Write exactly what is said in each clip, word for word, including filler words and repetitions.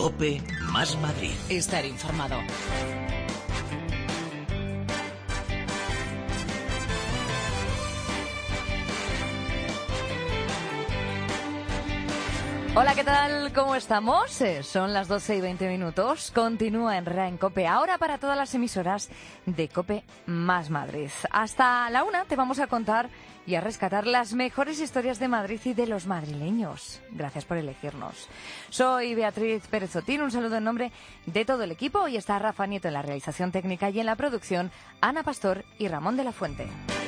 COPE más Madrid. Estar informado. Hola, ¿qué tal? ¿Cómo estamos? Eh, son las doce y veinte minutos. Continúa en RAI en COPE. Ahora para todas las emisoras de COPE más Madrid. Hasta la una te vamos a contar y a rescatar las mejores historias de Madrid y de los madrileños. Gracias por elegirnos. Soy Beatriz Pérez Otín. Un saludo en nombre de todo el equipo. Hoy está Rafa Nieto en la realización técnica y en la producción Ana Pastor y Ramón de la Fuente.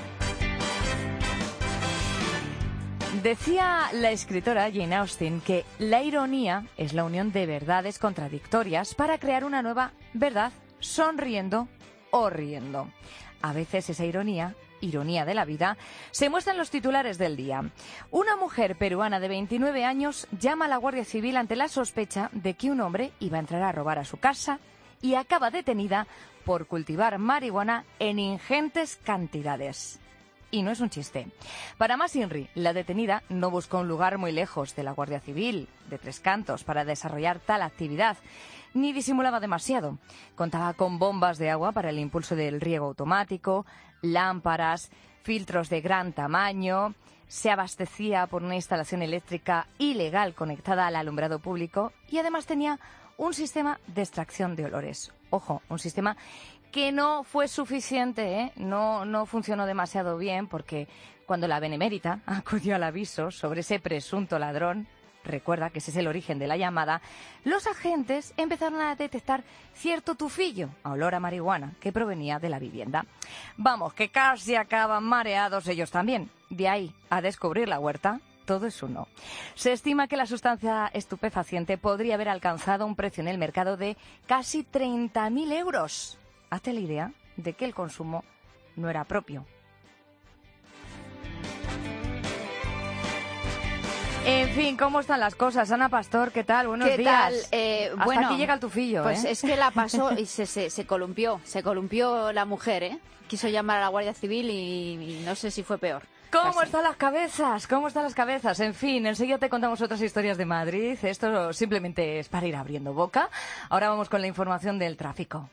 Decía la escritora Jane Austen que la ironía es la unión de verdades contradictorias para crear una nueva verdad, sonriendo o riendo. A veces esa ironía, ironía de la vida, se muestra en los titulares del día. Una mujer peruana de veintinueve años llama a la Guardia Civil ante la sospecha de que un hombre iba a entrar a robar a su casa y acaba detenida por cultivar marihuana en ingentes cantidades. Y no es un chiste. Para más Inri, la detenida no buscó un lugar muy lejos de la Guardia Civil, de Tres Cantos, para desarrollar tal actividad, ni disimulaba demasiado. Contaba con bombas de agua para el impulso del riego automático, lámparas, filtros de gran tamaño, se abastecía por una instalación eléctrica ilegal conectada al alumbrado público y además tenía un sistema de extracción de olores. Ojo, un sistema que no fue suficiente, ¿eh? no, no funcionó demasiado bien, porque cuando la Benemérita acudió al aviso sobre ese presunto ladrón, recuerda que ese es el origen de la llamada, los agentes empezaron a detectar cierto tufillo a olor a marihuana que provenía de la vivienda. Vamos, que casi acaban mareados ellos también. De ahí a descubrir la huerta, todo es uno. Se estima que la sustancia estupefaciente podría haber alcanzado un precio en el mercado de casi treinta mil euros. Hazte la idea de que el consumo no era propio. En fin, ¿cómo están las cosas? Ana Pastor, ¿qué tal? Buenos ¿Qué días. tal? Eh, Hasta bueno, aquí llega el tufillo, Pues ¿eh? es que la pasó y se, se, se columpió, se columpió la mujer, ¿eh? Quiso llamar a la Guardia Civil y, y no sé si fue peor. ¿Cómo Casi. están las cabezas? ¿Cómo están las cabezas? En fin, enseguida te contamos otras historias de Madrid. Esto simplemente es para ir abriendo boca. Ahora vamos con la información del tráfico.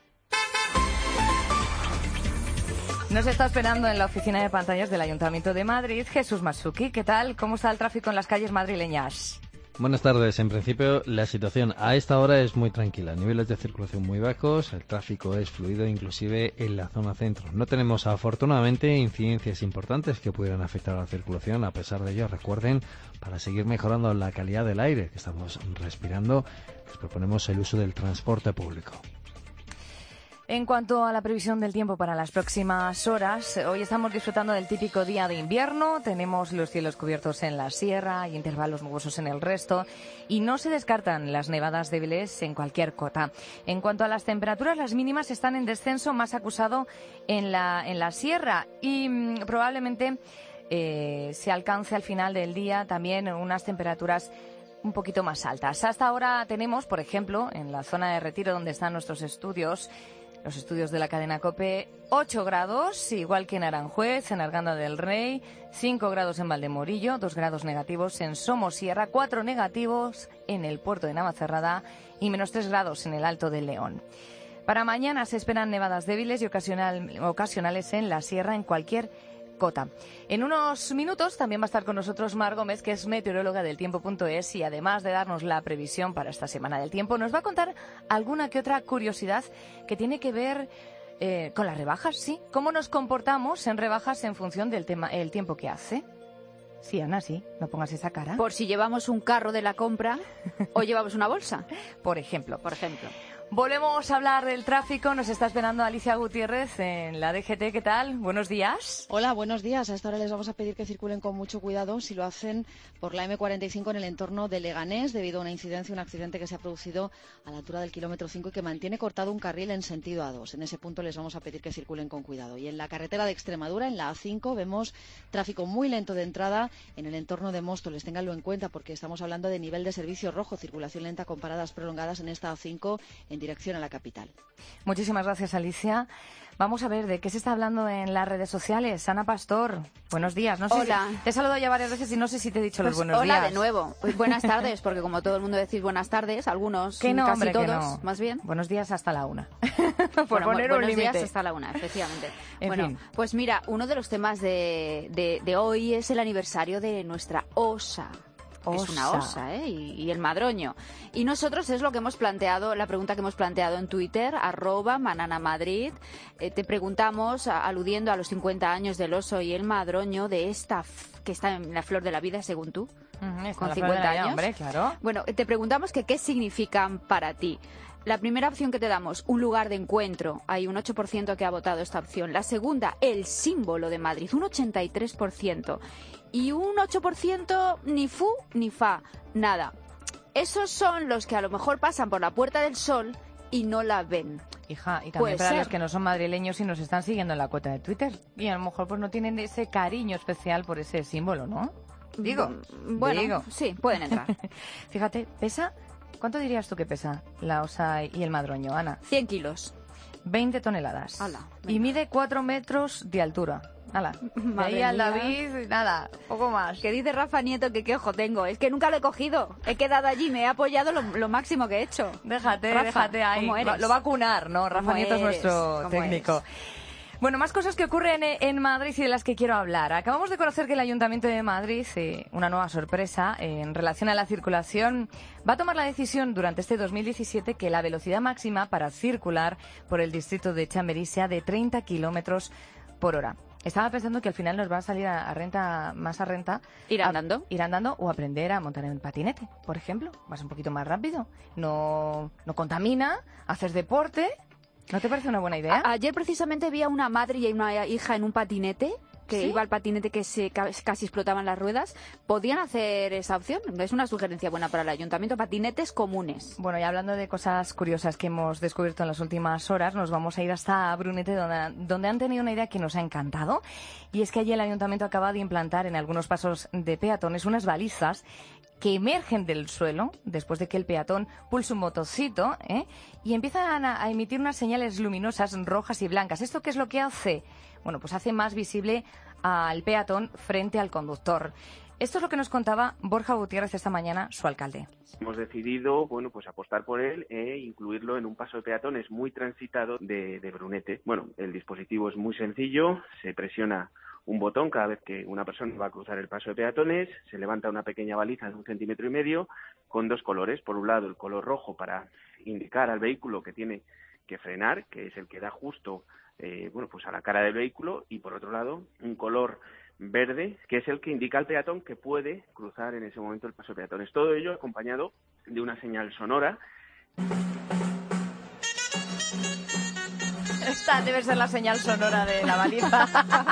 Nos está esperando en la oficina de pantallas del Ayuntamiento de Madrid Jesús Masuki. ¿Qué tal? ¿Cómo está el tráfico en las calles madrileñas? Buenas tardes. En principio, la situación a esta hora es muy tranquila. Niveles de circulación muy bajos, el tráfico es fluido inclusive en la zona centro. No tenemos, afortunadamente, incidencias importantes que pudieran afectar a la circulación. A pesar de ello, recuerden, para seguir mejorando la calidad del aire que estamos respirando, les proponemos el uso del transporte público. En cuanto a la previsión del tiempo para las próximas horas, hoy estamos disfrutando del típico día de invierno, tenemos los cielos cubiertos en la sierra y intervalos nubosos en el resto y no se descartan las nevadas débiles en cualquier cota. En cuanto a las temperaturas, las mínimas están en descenso más acusado en la, en la sierra y mmm, probablemente eh, se alcance al final del día también unas temperaturas un poquito más altas. Hasta ahora tenemos, por ejemplo, en la zona de Retiro donde están nuestros estudios, los estudios de la cadena COPE, ocho grados, igual que en Aranjuez, en Arganda del Rey, cinco grados en Valdemorillo, dos grados negativos en Somosierra, cuatro negativos en el puerto de Navacerrada y menos tres grados en el Alto del León. Para mañana se esperan nevadas débiles y ocasional, ocasionales en la sierra en cualquier cota. En unos minutos también va a estar con nosotros Mar Gómez, que es meteoróloga del tiempo punto es y además de darnos la previsión para esta semana del tiempo, nos va a contar alguna que otra curiosidad que tiene que ver eh, con las rebajas, ¿sí? ¿Cómo nos comportamos en rebajas en función del tema, el tiempo que hace? Sí, Ana, sí, no pongas esa cara. Por si llevamos un carro de la compra o llevamos una bolsa. Por ejemplo. Por ejemplo. Volvemos a hablar del tráfico. Nos está esperando Alicia Gutiérrez en la D G T. ¿Qué tal? Buenos días. Hola, buenos días. A esta hora les vamos a pedir que circulen con mucho cuidado si lo hacen por la eme cuarenta y cinco en el entorno de Leganés debido a una incidencia, un accidente que se ha producido a la altura del kilómetro cinco y que mantiene cortado un carril en sentido A dos. En ese punto les vamos a pedir que circulen con cuidado. Y en la carretera de Extremadura, en la A cinco, vemos tráfico muy lento de entrada en el entorno de Móstoles. Ténganlo en cuenta porque estamos hablando de nivel de servicio rojo, circulación lenta con paradas prolongadas en esta A cinco en dirección a la capital. Muchísimas gracias, Alicia. Vamos a ver de qué se está hablando en las redes sociales. Ana Pastor, buenos días. No sé Hola. Si te he saludado ya varias veces y no sé si te he dicho Pues los buenos hola días. de nuevo. Pues buenas tardes, porque como todo el mundo decís buenas tardes, algunos, Que no, casi hombre, todos, que no. más bien. Buenos días hasta la una. Por Bueno, poner bu- un buenos días límite. hasta la una, efectivamente. En bueno, fin. pues mira, uno de los temas de, de, de hoy es el aniversario de nuestra osa. Es una Osa. osa, ¿eh? Y, y el madroño. Y nosotros es lo que hemos planteado, la pregunta que hemos planteado en Twitter, arroba mananamadrid. Eh, te preguntamos, a- aludiendo a los cincuenta años del oso y el madroño, de esta f- que está en la flor de la vida, según tú. Ujú, está con la flor de cincuenta la vida, años. Hombre, claro. Bueno, te preguntamos que qué significan para ti. La primera opción que te damos, un lugar de encuentro. Hay un ocho por ciento que ha votado esta opción. La segunda, el símbolo de Madrid, un ochenta y tres por ciento. Y un ocho por ciento ni fu ni fa, nada. Esos son los que a lo mejor pasan por la Puerta del Sol y no la ven. Hija, y Puede también para ser. los que no son madrileños y nos están siguiendo en la cuenta de Twitter. Y a lo mejor pues no tienen ese cariño especial por ese símbolo, ¿no? Digo, Mm, bueno, digo. sí, pueden entrar. Fíjate, pesa... ¿Cuánto dirías tú que pesa la osa y el madroño, Ana? cien kilos. veinte toneladas. Ala, y venga. mide cuatro metros de altura. Ala. De Madre ahí al mía. David, nada, poco más. Que dice Rafa Nieto que qué ojo tengo. Es que nunca lo he cogido. He quedado allí, me he apoyado lo, lo máximo que he hecho. Déjate, Rafa, déjate ahí. ¿cómo eres? Lo va a cunar, ¿no? Rafa ¿Cómo Nieto es eres? nuestro ¿Cómo técnico. eres? Bueno, más cosas que ocurren en en Madrid y de las que quiero hablar. Acabamos de conocer que el Ayuntamiento de Madrid, eh, una nueva sorpresa eh, en relación a la circulación, va a tomar la decisión durante este dos mil diecisiete que la velocidad máxima para circular por el distrito de Chamberí sea de treinta kilómetros por hora. Estaba pensando que al final nos va a salir a, a renta, más a renta. Ir a- andando. ir andando o aprender a montar en patinete, por ejemplo. Vas un poquito más rápido. No, no contamina, haces deporte. ¿No te parece una buena idea? A- ayer precisamente vi a una madre y a una hija en un patinete, que ¿Sí? iba al patinete que se ca- casi explotaban las ruedas. ¿Podían hacer esa opción? Es una sugerencia buena para el ayuntamiento. Patinetes comunes. Bueno, y hablando de cosas curiosas que hemos descubierto en las últimas horas, nos vamos a ir hasta Brunete, donde, donde han tenido una idea que nos ha encantado. Y es que allí el ayuntamiento acaba de implantar en algunos pasos de peatones unas balizas que emergen del suelo después de que el peatón pulse un botoncito, ¿eh? Y empiezan a, a emitir unas señales luminosas rojas y blancas. ¿Esto qué es lo que hace? Bueno, pues hace más visible al peatón frente al conductor. Esto es lo que nos contaba Borja Gutiérrez esta mañana, su alcalde. Hemos decidido, bueno, pues apostar por él e incluirlo en un paso de peatones muy transitado de, de Brunete. Bueno, el dispositivo es muy sencillo, se presiona un botón cada vez que una persona va a cruzar el paso de peatones, se levanta una pequeña baliza de un centímetro y medio con dos colores. Por un lado, el color rojo para indicar al vehículo que tiene que frenar, que es el que da justo eh, bueno, pues a la cara del vehículo, y por otro lado, un color verde, que es el que indica al peatón que puede cruzar en ese momento el paso de peatones. Todo ello acompañado de una señal sonora. Esta debe ser la señal sonora de la baliza.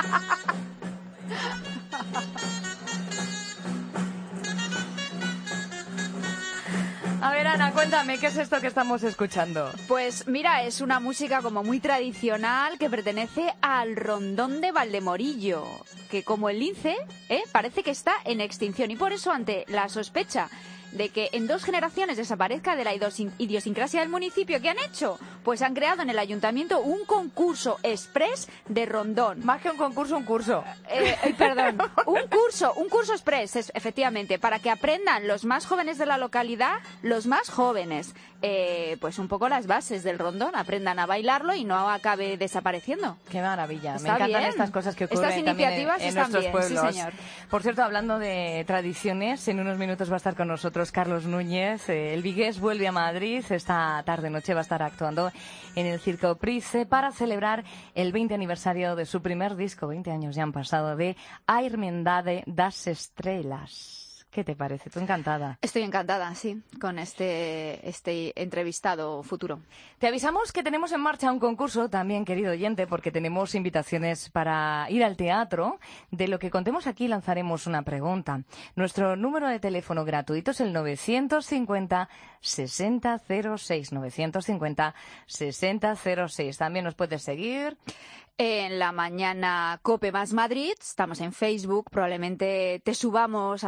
A ver, Ana, cuéntame, ¿qué es esto que estamos escuchando? Pues mira, es una música como muy tradicional que pertenece al rondón de Valdemorillo, que como el lince, ¿eh? parece que está en extinción. Y por eso, ante la sospecha de que en dos generaciones desaparezca de la idosin- idiosincrasia del municipio, ¿qué han hecho? Pues han creado en el ayuntamiento un concurso express de rondón. Más que un concurso, un curso. Eh, eh, perdón, un curso, un curso express, es- efectivamente, para que aprendan los más jóvenes de la localidad, los más jóvenes, eh, pues un poco las bases del rondón, aprendan a bailarlo y no acabe desapareciendo. Qué maravilla. Está Me encantan bien. estas cosas que Estas ocurren también en, iniciativas en están nuestros bien, sí, pueblos. señor. Por cierto, hablando de tradiciones, en unos minutos va a estar con nosotros Carlos Núñez. Eh, el vigués vuelve a Madrid. Esta tarde-noche va a estar actuando en el Circo Price para celebrar el veinte aniversario de su primer disco. veinte años ya han pasado, de A Irmandade das Estrelas. ¿Qué te parece? Tú encantada. Estoy encantada, sí, con este, este entrevistado futuro. Te avisamos que tenemos en marcha un concurso también, querido oyente, porque tenemos invitaciones para ir al teatro. De lo que contemos aquí lanzaremos una pregunta. Nuestro número de teléfono gratuito es el novecientos cincuenta sesenta cero seis. novecientos cincuenta sesenta cero seis. También nos puedes seguir. En la mañana Cope más Madrid, estamos en Facebook, probablemente te subamos, hagamos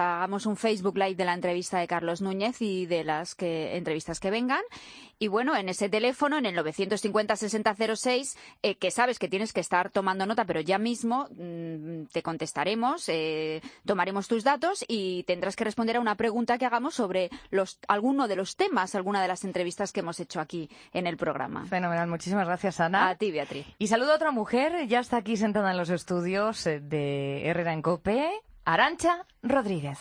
un Facebook Live de la entrevista de Carlos Núñez y de las que, entrevistas que vengan. Y bueno, en ese teléfono, en el novecientos cincuenta sesenta cero seis, eh, que sabes que tienes que estar tomando nota, pero ya mismo mmm, te contestaremos, eh, tomaremos tus datos y tendrás que responder a una pregunta que hagamos sobre los, alguno de los temas, alguna de las entrevistas que hemos hecho aquí en el programa. Fenomenal, muchísimas gracias, Ana. A ti, Beatriz. Y saludo a otra mujer, ya está aquí sentada en los estudios de Herrera en COPE, Arantxa Rodríguez.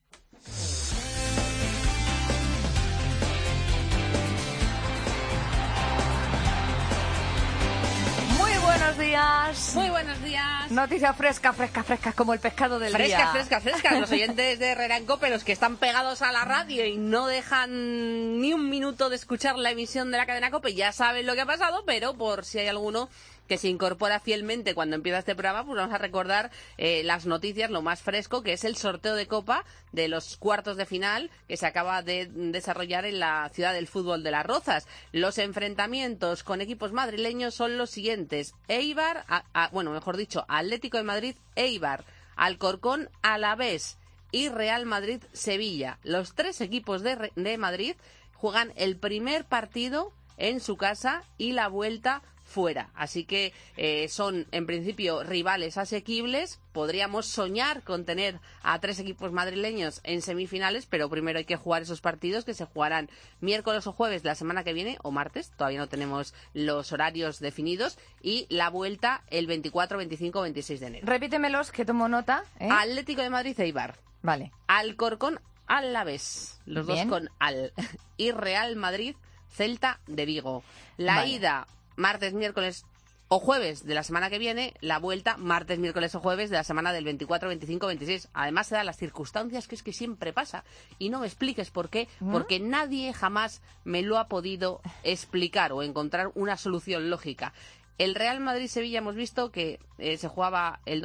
Buenos días. Muy buenos días. Noticias frescas, frescas, frescas, como el pescado del frescas, día. Frescas, frescas, frescas. Los oyentes de Herrera en COPE, los que están pegados a la radio y no dejan ni un minuto de escuchar la emisión de la cadena COPE, ya saben lo que ha pasado, pero por si hay alguno que se incorpora fielmente cuando empieza este programa, pues vamos a recordar eh, las noticias, lo más fresco, que es el sorteo de Copa de los cuartos de final que se acaba de desarrollar en la ciudad del fútbol de Las Rozas. Los enfrentamientos con equipos madrileños son los siguientes: Eibar, a, a, bueno, mejor dicho, Atlético de Madrid, Eibar, Alcorcón, Alavés y Real Madrid, Sevilla. Los tres equipos de, de Madrid juegan el primer partido en su casa y la vuelta fuera. Así que eh, son, en principio, rivales asequibles. Podríamos soñar con tener a tres equipos madrileños en semifinales, pero primero hay que jugar esos partidos que se jugarán miércoles o jueves de la semana que viene, o martes, todavía no tenemos los horarios definidos, y la vuelta el veinticuatro, veinticinco, veintiséis de enero. Repítemelos, que tomo nota. ¿eh? Atlético de Madrid, Eibar. Vale. Alcorcón, Alavés, los Bien. dos con Al. Y Real Madrid, Celta de Vigo. La vale. ida martes, miércoles o jueves de la semana que viene, la vuelta martes, miércoles o jueves de la semana del veinticuatro, veinticinco, veintiséis. Además se dan las circunstancias que es que siempre pasa. Y no me expliques por qué, ¿Mm? Porque nadie jamás me lo ha podido explicar o encontrar una solución lógica. El Real Madrid-Sevilla hemos visto que eh, se jugaba el,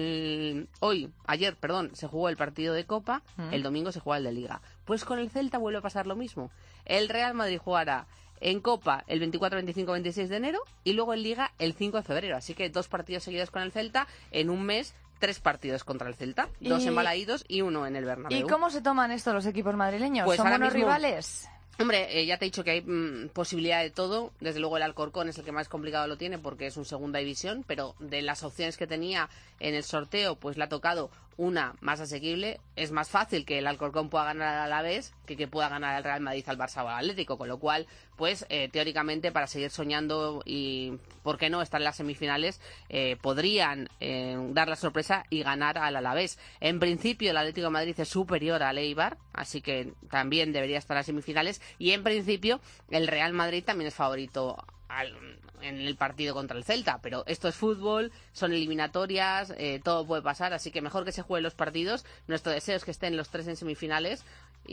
el hoy, ayer, perdón, se jugó el partido de Copa, ¿Mm? El domingo se juega el de Liga. Pues con el Celta vuelve a pasar lo mismo. El Real Madrid jugará en Copa el veinticuatro, veinticinco, veintiséis de enero y luego en Liga el cinco de febrero. Así que dos partidos seguidos con el Celta en un mes. Tres partidos contra el Celta, y... dos en Balaídos y uno en el Bernabéu. ¿Y cómo se toman esto los equipos madrileños? Pues ¿Son buenos mismo... rivales? Hombre, eh, ya te he dicho que hay mmm, posibilidad de todo. Desde luego el Alcorcón es el que más complicado lo tiene porque es un segunda división, pero de las opciones que tenía en el sorteo, pues le ha tocado una más asequible. Es más fácil que el Alcorcón pueda ganar al Alavés que que pueda ganar al Real Madrid, al Barça o al Atlético, con lo cual, pues eh, teóricamente para seguir soñando y, ¿por qué no?, estar en las semifinales, eh, podrían eh, dar la sorpresa y ganar al Alavés. En principio el Atlético de Madrid es superior al Eibar, así que también debería estar en las semifinales. Y en principio el Real Madrid también es favorito al, en el partido contra el Celta, pero esto es fútbol, son eliminatorias, eh, todo puede pasar, así que mejor que se jueguen los partidos. Nuestro deseo es que estén los tres en semifinales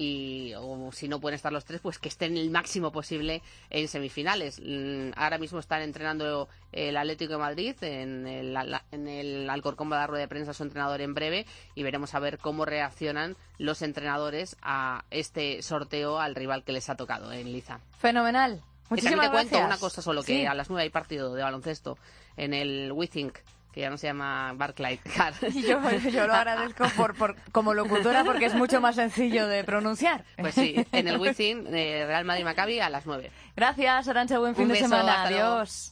y, o si no pueden estar los tres, pues que estén el máximo posible en semifinales. Ahora mismo están entrenando el Atlético de Madrid, en el, en el Alcorcón va a dar rueda de prensa a su entrenador en breve y veremos a ver cómo reaccionan los entrenadores a este sorteo al rival que les ha tocado en Liza. Fenomenal. Muchísimas te cuento gracias. una cosa solo, que sí. A las nueve hay partido de baloncesto en el WeThink, que ya no se llama Barclay Car. Yo, yo lo agradezco por, por, como locutora porque es mucho más sencillo de pronunciar. Pues sí, en el WeThink, eh, Real Madrid-Maccabi a las nueve. Gracias, Arantxa, buen fin Un de beso, semana. hasta luego. Adiós.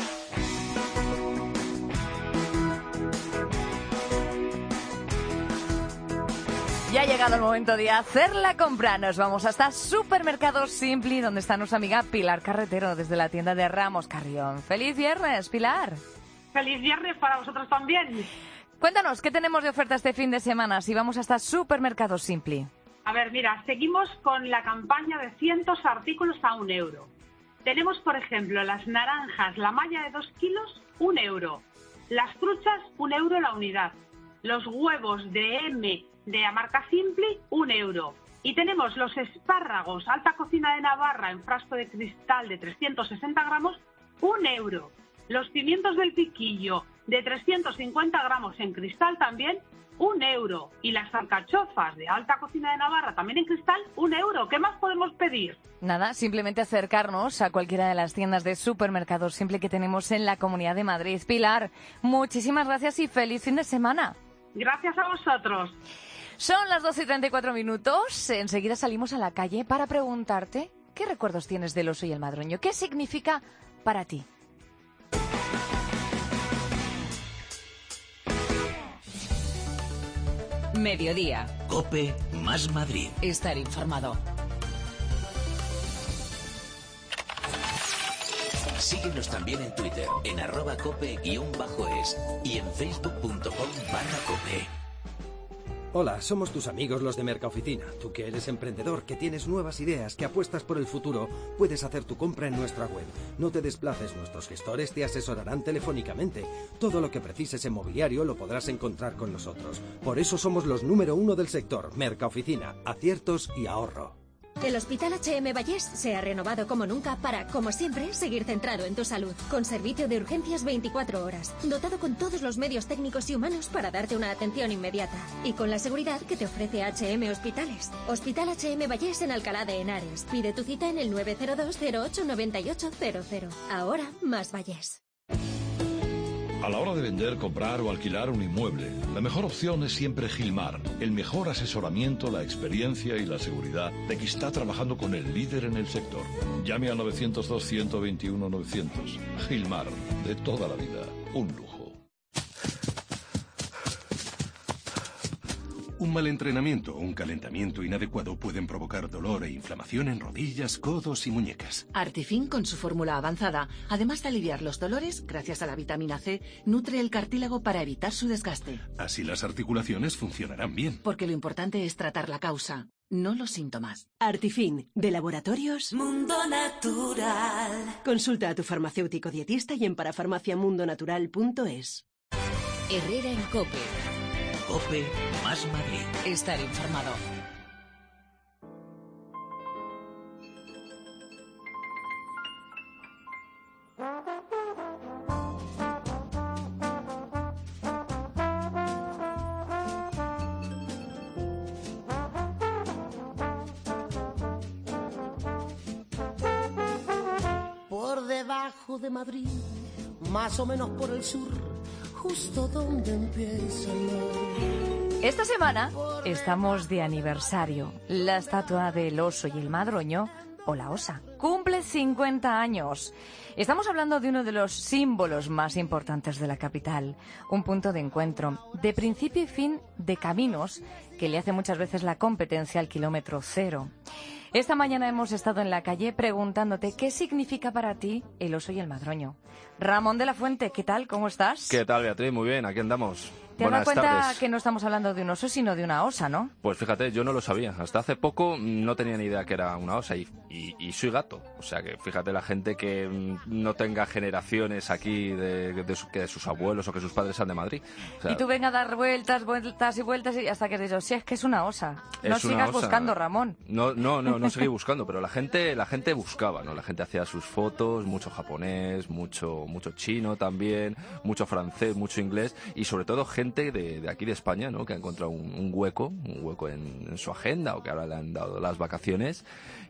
Ya ha llegado el momento de hacer la compra. Nos vamos hasta Supermercados Simpli, donde está nuestra amiga Pilar Carretero, desde la tienda de Ramos Carrión. ¡Feliz viernes, Pilar! ¡Feliz viernes para vosotros también! Cuéntanos, ¿qué tenemos de oferta este fin de semana si vamos hasta Supermercados Simpli? A ver, mira, seguimos con la campaña de cientos artículos a un euro. Tenemos, por ejemplo, las naranjas, la malla de dos kilos, un euro. Las truchas, un euro la unidad. Los huevos de M de la marca Simpli, un euro. Y tenemos los espárragos, alta cocina de Navarra, en frasco de cristal de trescientos sesenta gramos, un euro. Los pimientos del piquillo, de trescientos cincuenta gramos en cristal también, un euro. Y las alcachofas de alta cocina de Navarra, también en cristal, un euro. ¿Qué más podemos pedir? Nada, simplemente acercarnos a cualquiera de las tiendas de Supermercados Simpli que tenemos en la Comunidad de Madrid. Pilar, muchísimas gracias y feliz fin de semana. Gracias a vosotros. Son las doce y treinta y cuatro minutos. Enseguida salimos a la calle para preguntarte qué recuerdos tienes del oso y el madroño. ¿Qué significa para ti? Mediodía. COPE más Madrid. Estar informado. Síguenos también en Twitter, en arroba cope-es y en facebook.com barra cope. Hola, somos tus amigos los de Mercaoficina. Tú que eres emprendedor, que tienes nuevas ideas, que apuestas por el futuro, puedes hacer tu compra en nuestra web. No te desplaces, nuestros gestores te asesorarán telefónicamente. Todo lo que precises en mobiliario lo podrás encontrar con nosotros. Por eso somos los número uno del sector. Mercaoficina, aciertos y ahorro. El Hospital H M Vallés se ha renovado como nunca para, como siempre, seguir centrado en tu salud. Con servicio de urgencias veinticuatro horas, dotado con todos los medios técnicos y humanos para darte una atención inmediata. Y con la seguridad que te ofrece H M Hospitales. Hospital H M Vallés en Alcalá de Henares. Pide tu cita en el nueve cero dos cero ocho nueve ocho cero cero. Ahora más Vallés. A la hora de vender, comprar o alquilar un inmueble, la mejor opción es siempre Gilmar. El mejor asesoramiento, la experiencia y la seguridad de que está trabajando con el líder en el sector. Llame al novecientos dos, ciento veintiuno, novecientos. Gilmar, de toda la vida, un lujo. Un mal entrenamiento o un calentamiento inadecuado pueden provocar dolor e inflamación en rodillas, codos y muñecas. Artifin, con su fórmula avanzada, además de aliviar los dolores, gracias a la vitamina C, nutre el cartílago para evitar su desgaste. Así las articulaciones funcionarán bien. Porque lo importante es tratar la causa, no los síntomas. Artifin, de Laboratorios Mundo Natural. Consulta a tu farmacéutico dietista y en parafarmaciamundonatural punto es. Herrera en COPE. COPE más Madrid. Estar informado. Por debajo de Madrid, más o menos por el sur, justo donde empieza el mar. Esta semana estamos de aniversario. La estatua del oso y el madroño, o la osa, cumple cincuenta años. Estamos hablando de uno de los símbolos más importantes de la capital, un punto de encuentro, de principio y fin de caminos que le hace muchas veces la competencia al kilómetro cero. Esta mañana hemos estado en la calle preguntándote qué significa para ti el oso y el madroño. Ramón de la Fuente, ¿qué tal? ¿Cómo estás? ¿Qué tal, Beatriz? Muy bien, aquí andamos. ¿Te has dado Buenas cuenta tardes. que no estamos hablando de un oso, sino de una osa, no? Pues fíjate, yo no lo sabía. Hasta hace poco no tenía ni idea que era una osa y, y, y soy gato. O sea que fíjate la gente que no tenga generaciones aquí de, de, su, que de sus abuelos o que sus padres sean de Madrid. O sea, Y tú venga a dar vueltas, vueltas y vueltas y hasta que te digo, si es que es una osa. No Es una sigas osa. buscando, Ramón. No, no, no, no seguí buscando, pero la gente, la gente buscaba, ¿no? La gente hacía sus fotos, mucho japonés, mucho, mucho chino también, mucho francés, mucho inglés y sobre todo gente de, de aquí de España, ¿no? Que ha encontrado un, un hueco, un hueco en, en su agenda o que ahora le han dado las vacaciones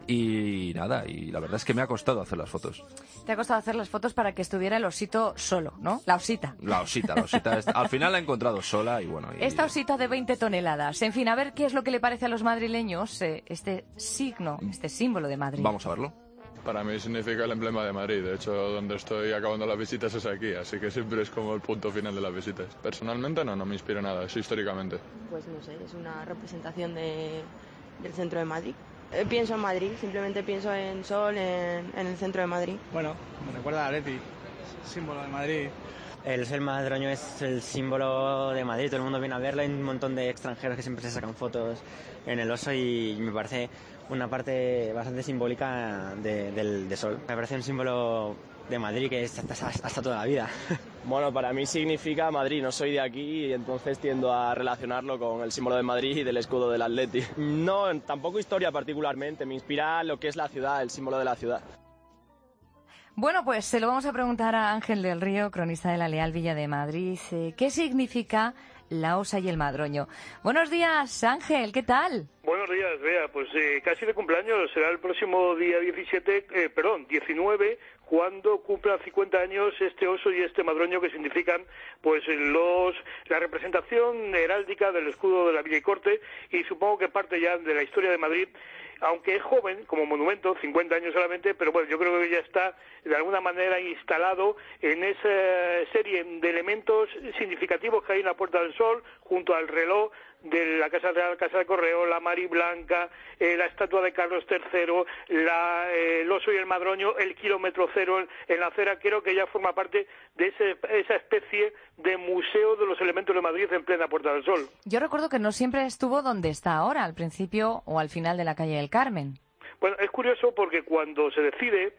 y nada, y la verdad es que me ha costado hacer las fotos. Te ha costado hacer las fotos para que estuviera el osito solo, ¿no? La osita. La osita, la osita, es- al final la he encontrado sola y bueno. y- Esta osita de veinte toneladas. En fin, a ver qué es lo que le parece a los madrileños eh, este signo, este símbolo de Madrid. Vamos a verlo. Para mí significa el emblema de Madrid. De hecho, donde estoy acabando las visitas es aquí, así que siempre es como el punto final de las visitas. Personalmente no, no me inspira nada, es históricamente. Pues no sé, es una representación de, del centro de Madrid. Eh, pienso en Madrid, simplemente pienso en sol, en, en el centro de Madrid. Bueno, me recuerda a Atleti, símbolo de Madrid. El ser madroño es el símbolo de Madrid, todo el mundo viene a verlo, hay un montón de extranjeros que siempre se sacan fotos en el oso y me parece una parte bastante simbólica de, del de sol. Me parece un símbolo de Madrid que es hasta, hasta toda la vida. Bueno, para mí significa Madrid, no soy de aquí y entonces tiendo a relacionarlo con el símbolo de Madrid y del escudo del Atleti. No, tampoco historia particularmente, me inspira lo que es la ciudad, el símbolo de la ciudad. Bueno, pues se lo vamos a preguntar a Ángel del Río, cronista de la Leal Villa de Madrid. Eh, ¿Qué significa la Osa y el Madroño. Buenos días, Ángel, ¿qué tal? Buenos días, Bea. Pues eh, casi de cumpleaños, será el próximo día diecisiete, eh, perdón, diecinueve, cuando cumplan cincuenta años este oso y este madroño, que significan pues los la representación heráldica del escudo de la Villa y Corte, y supongo que parte ya de la historia de Madrid, aunque es joven como monumento, cincuenta años solamente, pero bueno, yo creo que ya está de alguna manera instalado en esa serie de elementos significativos que hay en la Puerta del Sol, junto al reloj de la Casa Real, Casa de Correo, la Mari Blanca, eh, la estatua de Carlos tercero, la, eh, el oso y el madroño, el kilómetro cero en, en la acera. Creo que ya forma parte de ese, esa especie de museo de los elementos de Madrid en plena Puerta del Sol. Yo recuerdo que no siempre estuvo donde está ahora, al principio o al final de la calle del Carmen. Bueno, es curioso porque cuando se decide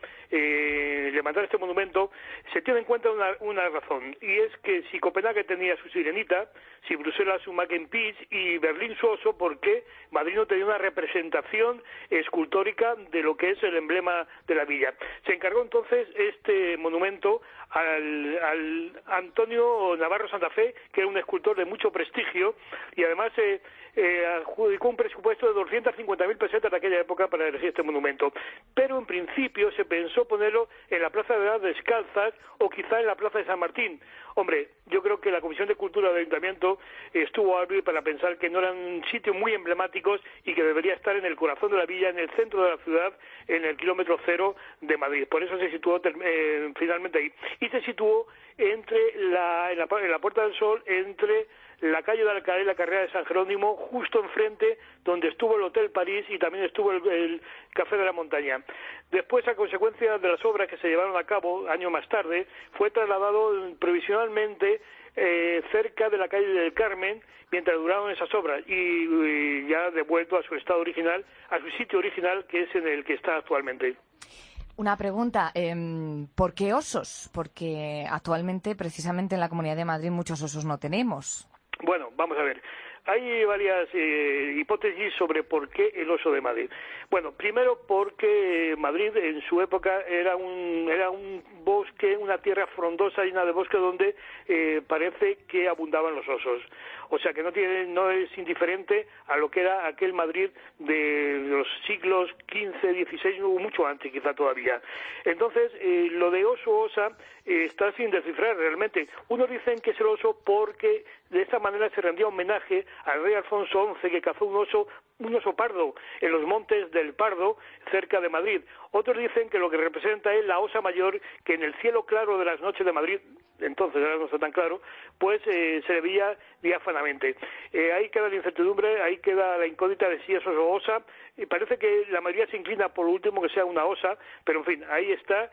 eh, levantar este monumento se tiene en cuenta una, una razón, y es que si Copenhague tenía su sirenita, si Bruselas su Mac and Peach y Berlín su oso, ¿por qué Madrid no tenía una representación escultórica de lo que es el emblema de la villa? Se encargó entonces este monumento al, al Antonio Navarro Santa Fe, que era un escultor de mucho prestigio, y además eh, eh, adjudicó un presupuesto de doscientas cincuenta mil pesetas de aquella época para elegir este monumento. Pero en principio se pensó ponerlo en la Plaza de las Descalzas o quizá en la Plaza de San Martín. Hombre, yo creo que la Comisión de Cultura del Ayuntamiento estuvo hábil para pensar que no eran sitios muy emblemáticos y que debería estar en el corazón de la villa, en el centro de la ciudad, en el kilómetro cero de Madrid. Por eso se situó eh, finalmente ahí. Y se situó entre la, en, la, en la Puerta del Sol, entre la calle de Alcalá y la carrera de San Jerónimo, justo enfrente donde estuvo el Hotel París y también estuvo el, el Café de la Montaña. Después, a consecuencia de las obras que se llevaron a cabo años más tarde, fue trasladado provisionalmente eh, cerca de la calle del Carmen mientras duraron esas obras, y, y ya devuelto a su estado original, a su sitio original, que es en el que está actualmente. Una pregunta, eh, ¿por qué osos? Porque actualmente, precisamente en la Comunidad de Madrid, muchos osos no tenemos. Bueno, vamos a ver. Hay varias eh, hipótesis sobre por qué el oso de Madrid. Bueno, primero porque Madrid en su época era un era un bosque, una tierra frondosa llena de bosque donde eh, parece que abundaban los osos. O sea que no tiene no es indiferente a lo que era aquel Madrid de los siglos quince, dieciséis, o mucho antes quizá todavía. Entonces, eh, lo de oso-osa eh, está sin descifrar realmente. Unos dicen que es el oso porque de esta manera se rendía homenaje al rey Alfonso once, que cazó un oso, un oso pardo en los montes del Pardo, cerca de Madrid. Otros dicen que lo que representa es la osa mayor, que en el cielo claro de las noches de Madrid, entonces ahora no está tan claro, pues eh, se le veía diáfanamente. Eh, ahí queda la incertidumbre, ahí queda la incógnita de si es oso o osa, y parece que la mayoría se inclina por lo último, que sea una osa, pero en fin, ahí está,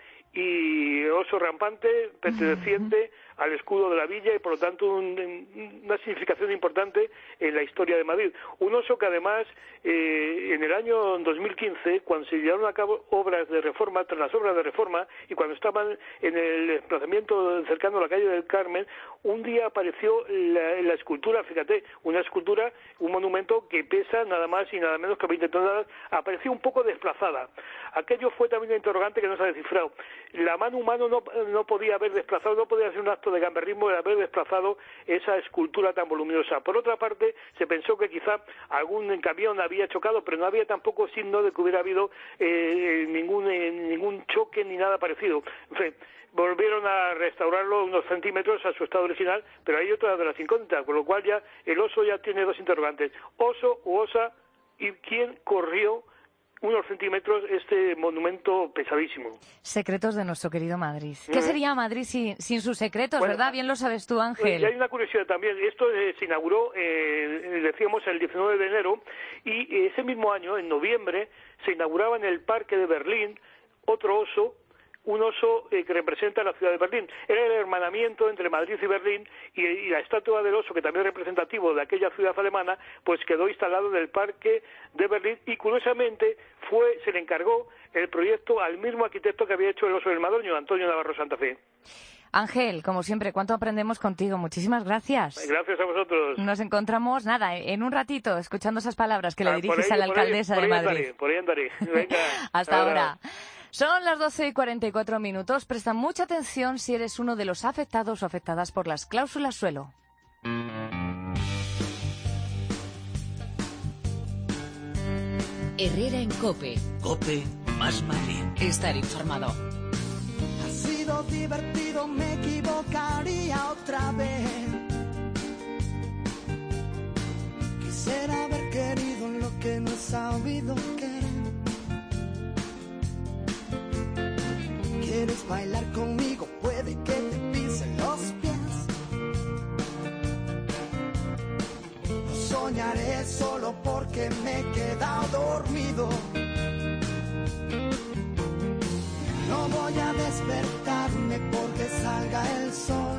y oso rampante, perteneciente al escudo de la villa, y por lo tanto un, una significación importante en la historia de Madrid. Un oso que además eh, en el año dos mil quince, cuando se llevaron a cabo obras de reforma, tras las obras de reforma, y cuando estaban en el desplazamiento cercano a la calle del Carmen, un día apareció la, la escultura, fíjate, una escultura, un monumento que pesa nada más y nada menos que veinte toneladas, apareció un poco desplazada. Aquello fue también una interrogante que no se ha descifrado. La mano humana no, no podía haber desplazado, no podía hacer un acto de gamberrismo de haber desplazado esa escultura tan voluminosa. Por otra parte, se pensó que quizá algún camión había chocado, pero no había tampoco signo de que hubiera habido eh, ningún, eh, ningún choque ni nada parecido. En fin, volvieron a restaurarlo unos centímetros a su estado original, pero hay otra de las incógnitas, con lo cual ya el oso ya tiene dos interrogantes: oso u osa, y quién corrió unos centímetros este monumento pesadísimo. Secretos de nuestro querido Madrid. ¿Qué sería Madrid sin, sin sus secretos, bueno, verdad? Bien lo sabes tú, Ángel. Y hay una curiosidad también. Esto eh, se inauguró, eh, decíamos, el diecinueve de enero, y ese mismo año, en noviembre, se inauguraba en el Parque de Berlín otro oso, un oso eh, que representa la ciudad de Berlín. Era el hermanamiento entre Madrid y Berlín, y, y la estatua del oso, que también es representativo de aquella ciudad alemana, pues quedó instalado en el Parque de Berlín, y curiosamente fue se le encargó el proyecto al mismo arquitecto que había hecho el oso del Madroño, Antonio Navarro Santa Fe. Ángel, como siempre, ¿cuánto aprendemos contigo? Muchísimas gracias. Gracias a vosotros. Nos encontramos, nada, en un ratito, escuchando esas palabras que ah, le diriges ahí, a la alcaldesa ahí, de Madrid. Andaré, por ahí andaré. Venga, hasta ahora. ahora. Son las doce y cuarenta y cuatro minutos. Presta mucha atención si eres uno de los afectados o afectadas por las cláusulas suelo. Herrera en COPE. COPE más Madrid. Estar informado. Ha sido divertido, me equivocaría otra vez. Quisiera haber querido lo que no he sabido querer. ¿Quieres bailar conmigo? Puede que te pisen los pies. No soñaré solo porque me he quedado dormido. No voy a despertarme porque salga el sol.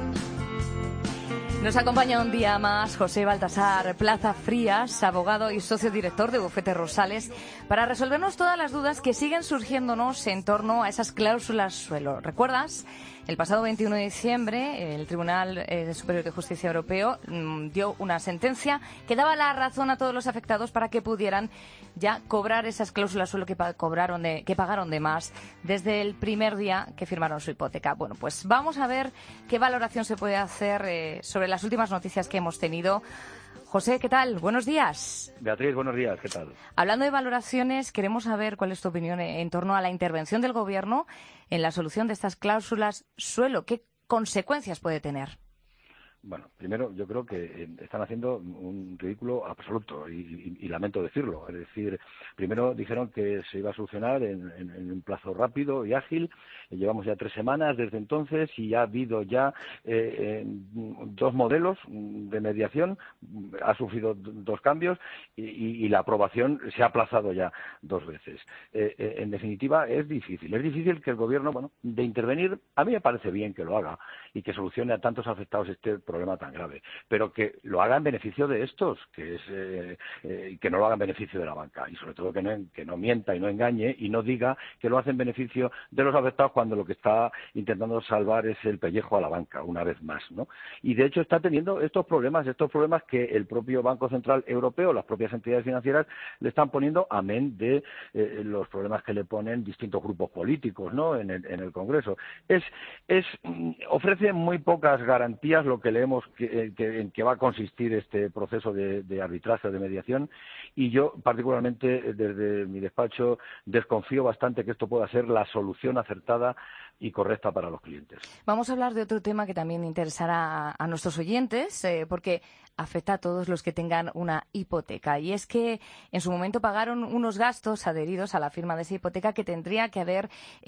Nos acompaña un día más José Baltasar Plaza Frías, abogado y socio director de Bufete Rosales, para resolvernos todas las dudas que siguen surgiéndonos en torno a esas cláusulas suelo. ¿Recuerdas? El pasado veintiuno de diciembre, el Tribunal eh, Superior de Justicia Europeo mmm, dio una sentencia que daba la razón a todos los afectados para que pudieran ya cobrar esas cláusulas suelo que, pa cobraron de, que pagaron de más desde el primer día que firmaron su hipoteca. Bueno, pues vamos a ver qué valoración se puede hacer eh, sobre las últimas noticias que hemos tenido. José, ¿qué tal? Buenos días. Beatriz, buenos días, ¿qué tal? Hablando de valoraciones, queremos saber cuál es tu opinión en torno a la intervención del Gobierno en la solución de estas cláusulas suelo. ¿Qué consecuencias puede tener? Bueno, primero yo creo que están haciendo un ridículo absoluto y, y, y lamento decirlo. Es decir, primero dijeron que se iba a solucionar en, en, en un plazo rápido y ágil. Llevamos ya tres semanas desde entonces y ha habido ya eh, eh, dos modelos de mediación. Ha sufrido dos cambios y, y, y la aprobación se ha aplazado ya dos veces. Eh, eh, en definitiva, es difícil. Es difícil que el Gobierno, bueno, de intervenir, a mí me parece bien que lo haga y que solucione a tantos afectados este problema tan grave, pero que lo haga en beneficio de estos, que es eh, eh, que no lo haga en beneficio de la banca y sobre todo que no, que no mienta y no engañe y no diga que lo hace en beneficio de los afectados cuando lo que está intentando salvar es el pellejo a la banca una vez más, ¿no? Y de hecho está teniendo estos problemas, estos problemas que el propio Banco Central Europeo, las propias entidades financieras le están poniendo, amén de eh, los problemas que le ponen distintos grupos políticos, ¿no? En el, en el Congreso. Es, es ofrece muy pocas garantías lo que leemos que, que, en que va a consistir este proceso de, de arbitraje o de mediación y yo particularmente desde mi despacho desconfío bastante que esto pueda ser la solución acertada y correcta para los clientes. Vamos a hablar de otro tema que también interesará a, a nuestros oyentes eh, porque afecta a todos los que tengan una hipoteca y es que en su momento pagaron unos gastos adheridos a la firma de esa hipoteca que tendría que haber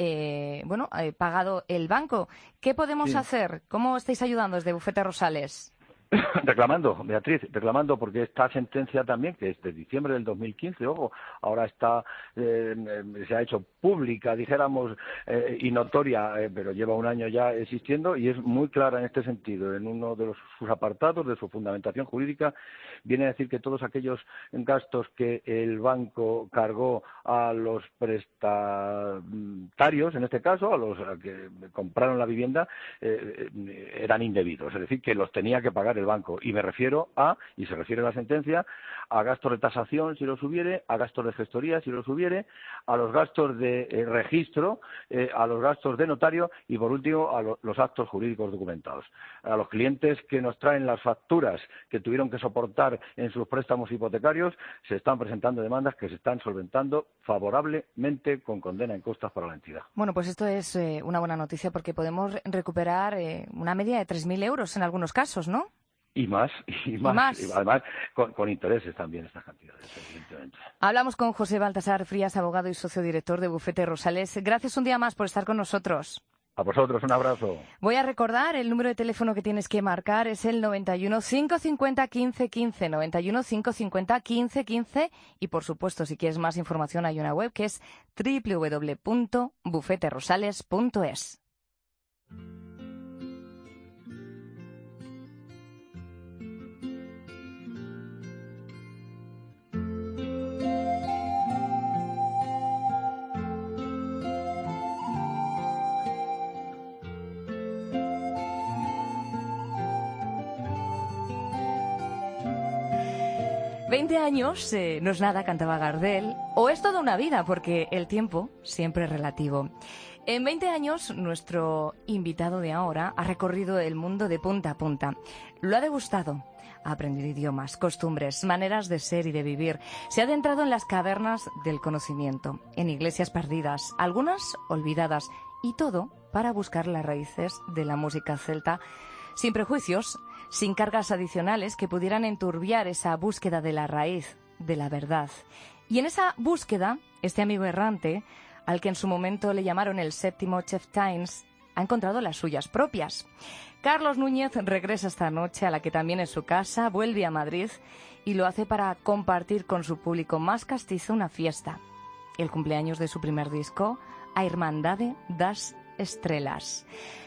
eh, bueno eh, pagado el banco. ¿Qué podemos sí. hacer? ¿Cómo estáis ayudando desde Bufete Rosales? Reclamando, Beatriz, reclamando porque esta sentencia también, que es de diciembre del dos mil quince, ojo, ahora está, eh, se ha hecho pública, dijéramos, eh, y notoria, eh, pero lleva un año ya existiendo y es muy clara en este sentido. En uno de los, sus apartados de su fundamentación jurídica viene a decir que todos aquellos gastos que el banco cargó a los prestatarios, en este caso, a los que compraron la vivienda, eh, eran indebidos, es decir, que los tenía que pagar el banco. Y me refiero a, y se refiere a la sentencia, a gastos de tasación si los hubiere, a gastos de gestoría si los hubiere, a los gastos de eh, registro, eh, a los gastos de notario y, por último, a lo, los actos jurídicos documentados. A los clientes que nos traen las facturas que tuvieron que soportar en sus préstamos hipotecarios, se están presentando demandas que se están solventando favorablemente con condena en costas para la entidad. Bueno, pues esto es eh, una buena noticia porque podemos recuperar eh, una media de tres mil euros en algunos casos, ¿no? Y más, y más, y más. Y además con, con intereses también estas cantidades, evidentemente. Hablamos con José Baltasar Frías, abogado y socio director de Bufete Rosales. Gracias un día más por estar con nosotros. A vosotros, un abrazo. Voy a recordar, el número de teléfono que tienes que marcar es el noventa y uno, cinco cincuenta, quince quince, noventa y uno, cinco cincuenta, quince quince y, por supuesto, si quieres más información hay una web que es doble u doble u doble u punto bufete rosales punto es. Veinte años eh, no es nada, cantaba Gardel, o es toda una vida, porque el tiempo siempre es relativo. En veinte años, nuestro invitado de ahora ha recorrido el mundo de punta a punta. Lo ha degustado, ha aprendido idiomas, costumbres, maneras de ser y de vivir. Se ha adentrado en las cavernas del conocimiento, en iglesias perdidas, algunas olvidadas, y todo para buscar las raíces de la música celta, sin prejuicios, sin cargas adicionales que pudieran enturbiar esa búsqueda de la raíz, de la verdad. Y en esa búsqueda, este amigo errante, al que en su momento le llamaron el séptimo Chieftains, ha encontrado las suyas propias. Carlos Núñez regresa esta noche, a la que también es su casa, vuelve a Madrid y lo hace para compartir con su público más castizo una fiesta. El cumpleaños de su primer disco, A Irmandade das Estrelas.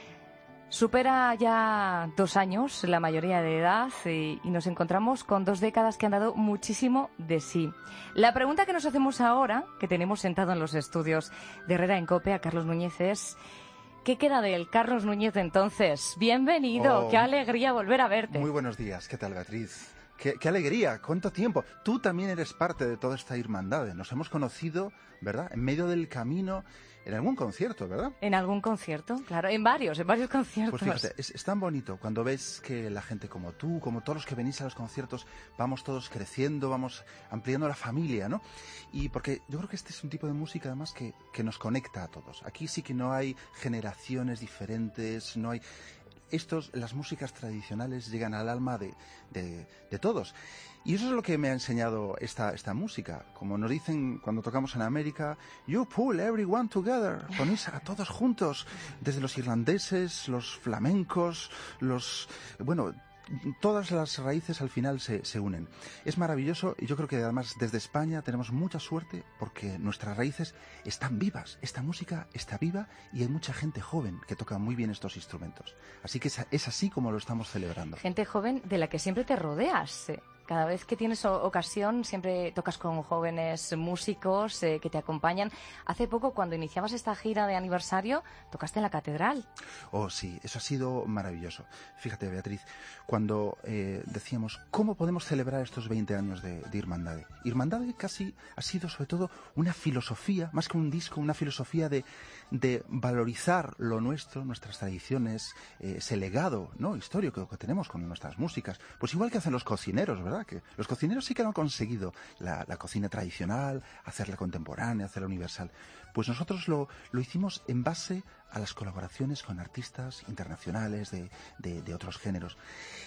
Supera ya dos años la mayoría de edad y, y nos encontramos con dos décadas que han dado muchísimo de sí. La pregunta que nos hacemos ahora, que tenemos sentado en los estudios de Herrera en COPE a Carlos Núñez, es ¿qué queda de él? Carlos Núñez, entonces, bienvenido, oh, qué alegría volver a verte. Muy buenos días, ¿qué tal, Beatriz? Qué, qué alegría, cuánto tiempo. Tú también eres parte de toda esta hermandad. Nos hemos conocido, ¿verdad?, en medio del camino, en algún concierto, ¿verdad? En algún concierto, claro, en varios, en varios conciertos. Pues fíjate, es, es tan bonito cuando ves que la gente como tú, como todos los que venís a los conciertos, vamos todos creciendo, vamos ampliando la familia, ¿no? Y porque yo creo que este es un tipo de música, además, que, que nos conecta a todos. Aquí sí que no hay generaciones diferentes, no hay... Estos, las músicas tradicionales llegan al alma de, de, de todos. Y eso es lo que me ha enseñado esta, esta música. Como nos dicen cuando tocamos en América, you pull everyone together. Ponéis a todos juntos, desde los irlandeses, los flamencos, los... bueno... todas las raíces al final se, se unen. Es maravilloso y yo creo que además desde España tenemos mucha suerte porque nuestras raíces están vivas. Esta música está viva y hay mucha gente joven que toca muy bien estos instrumentos. Así que es, es así como lo estamos celebrando. Gente joven de la que siempre te rodeas. Cada vez que tienes ocasión siempre tocas con jóvenes músicos eh, que te acompañan. Hace poco, cuando iniciabas esta gira de aniversario, tocaste en la catedral. Oh, sí, eso ha sido maravilloso. Fíjate, Beatriz, cuando eh, decíamos, ¿cómo podemos celebrar estos veinte años de, de Irmandade? Irmandade casi ha sido sobre todo una filosofía, más que un disco, una filosofía de, de valorizar lo nuestro, nuestras tradiciones, eh, ese legado, ¿no?, histórico que tenemos con nuestras músicas. Pues igual que hacen los cocineros, ¿verdad? Que los cocineros sí que han conseguido la, la cocina tradicional, hacerla contemporánea, hacerla universal. Pues nosotros lo, lo hicimos en base a las colaboraciones con artistas internacionales de, de, de otros géneros.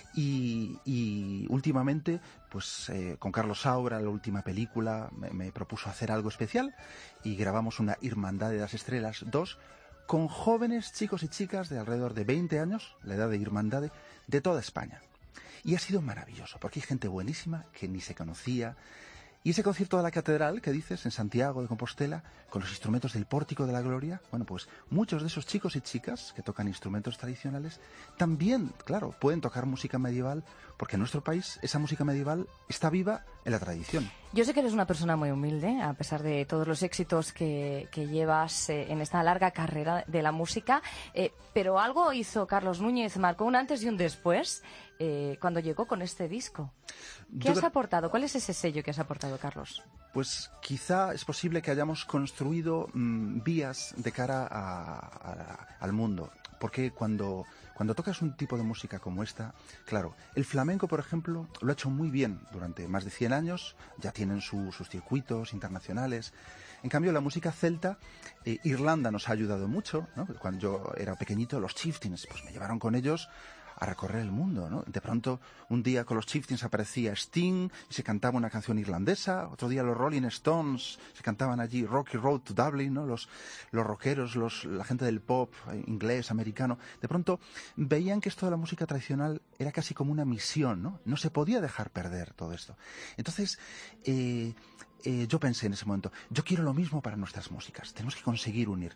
Y, y últimamente, pues eh, con Carlos Saura, la última película, me, me propuso hacer algo especial y grabamos una Irmandade das Estrelas dos con jóvenes chicos y chicas de alrededor de veinte años, la edad de Irmandade, de toda España. Y ha sido maravilloso, porque hay gente buenísima que ni se conocía. Y ese concierto de la catedral, que dices, en Santiago de Compostela, con los instrumentos del Pórtico de la Gloria, bueno, pues muchos de esos chicos y chicas que tocan instrumentos tradicionales también, claro, pueden tocar música medieval, porque en nuestro país esa música medieval está viva en la tradición. Yo sé que eres una persona muy humilde, a pesar de todos los éxitos que, que llevas eh, en esta larga carrera de la música, eh, pero algo hizo Carlos Núñez, marcó un antes y un después eh, cuando llegó con este disco. ¿Qué Yo has creo... aportado? ¿Cuál es ese sello que has aportado, Carlos? Pues quizá es posible que hayamos construido mmm, vías de cara a, a, al mundo. Porque cuando, cuando tocas un tipo de música como esta, claro, el flamenco, por ejemplo, lo ha hecho muy bien durante más de cien años, ya tienen su, sus circuitos internacionales. En cambio, la música celta, eh, Irlanda nos ha ayudado mucho, ¿no? Cuando yo era pequeñito, los Chieftains, pues me llevaron con ellos a recorrer el mundo, ¿no? De pronto, un día con los Chieftains aparecía Sting y se cantaba una canción irlandesa, otro día los Rolling Stones se cantaban allí Rocky Road to Dublin, ¿no? Los, los rockeros, los, la gente del pop eh, inglés, americano, de pronto veían que esto de la música tradicional era casi como una misión, ¿no? No se podía dejar perder todo esto. Entonces, eh, eh, yo pensé en ese momento, yo quiero lo mismo para nuestras músicas, tenemos que conseguir unir.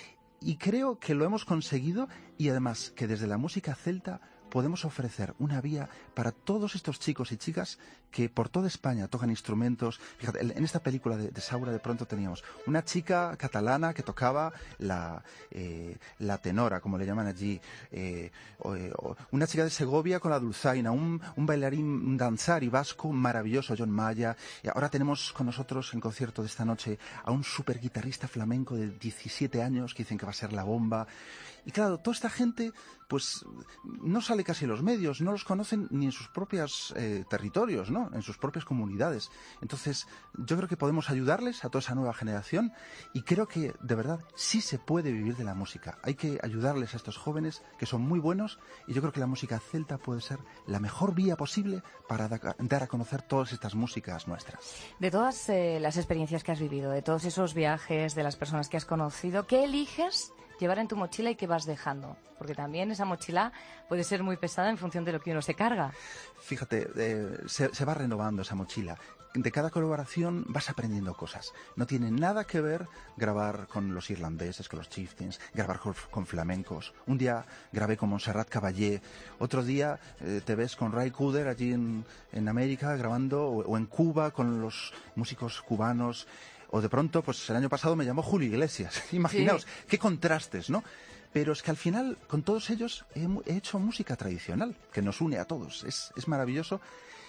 Y creo que lo hemos conseguido y además que desde la música celta podemos ofrecer una vía para todos estos chicos y chicas que por toda España tocan instrumentos. Fíjate, en esta película de, de Saura de pronto teníamos una chica catalana que tocaba la, eh, la tenora, como le llaman allí, eh, o, o, una chica de Segovia con la dulzaina, un, un bailarín, un danzari vasco maravilloso, John Maya. Y ahora tenemos con nosotros en concierto de esta noche a un super guitarrista flamenco de diecisiete años que dicen que va a ser la bomba. Y claro, toda esta gente pues no sale casi en los medios, no los conocen ni en sus propios eh, territorios, ¿no? En sus propias comunidades. Entonces, yo creo que podemos ayudarles a toda esa nueva generación y creo que, de verdad, sí se puede vivir de la música. Hay que ayudarles a estos jóvenes que son muy buenos y yo creo que la música celta puede ser la mejor vía posible para da- dar a conocer todas estas músicas nuestras. De todas eh, las experiencias que has vivido, de todos esos viajes, de las personas que has conocido, ¿qué eliges llevar en tu mochila y qué vas dejando? Porque también esa mochila puede ser muy pesada en función de lo que uno se carga. Fíjate, eh, se, se va renovando esa mochila. De cada colaboración vas aprendiendo cosas. No tiene nada que ver grabar con los irlandeses, con los chieftains, grabar con, con flamencos. Un día grabé con Montserrat Caballé, otro día eh, te ves con Ray Cooder allí en, en América grabando, o, o en Cuba con los músicos cubanos, o de pronto, pues el año pasado me llamó Julio Iglesias. Imaginaos, sí. Qué contrastes, ¿no? Pero es que al final, con todos ellos, he, he hecho música tradicional, que nos une a todos. Es, es maravilloso.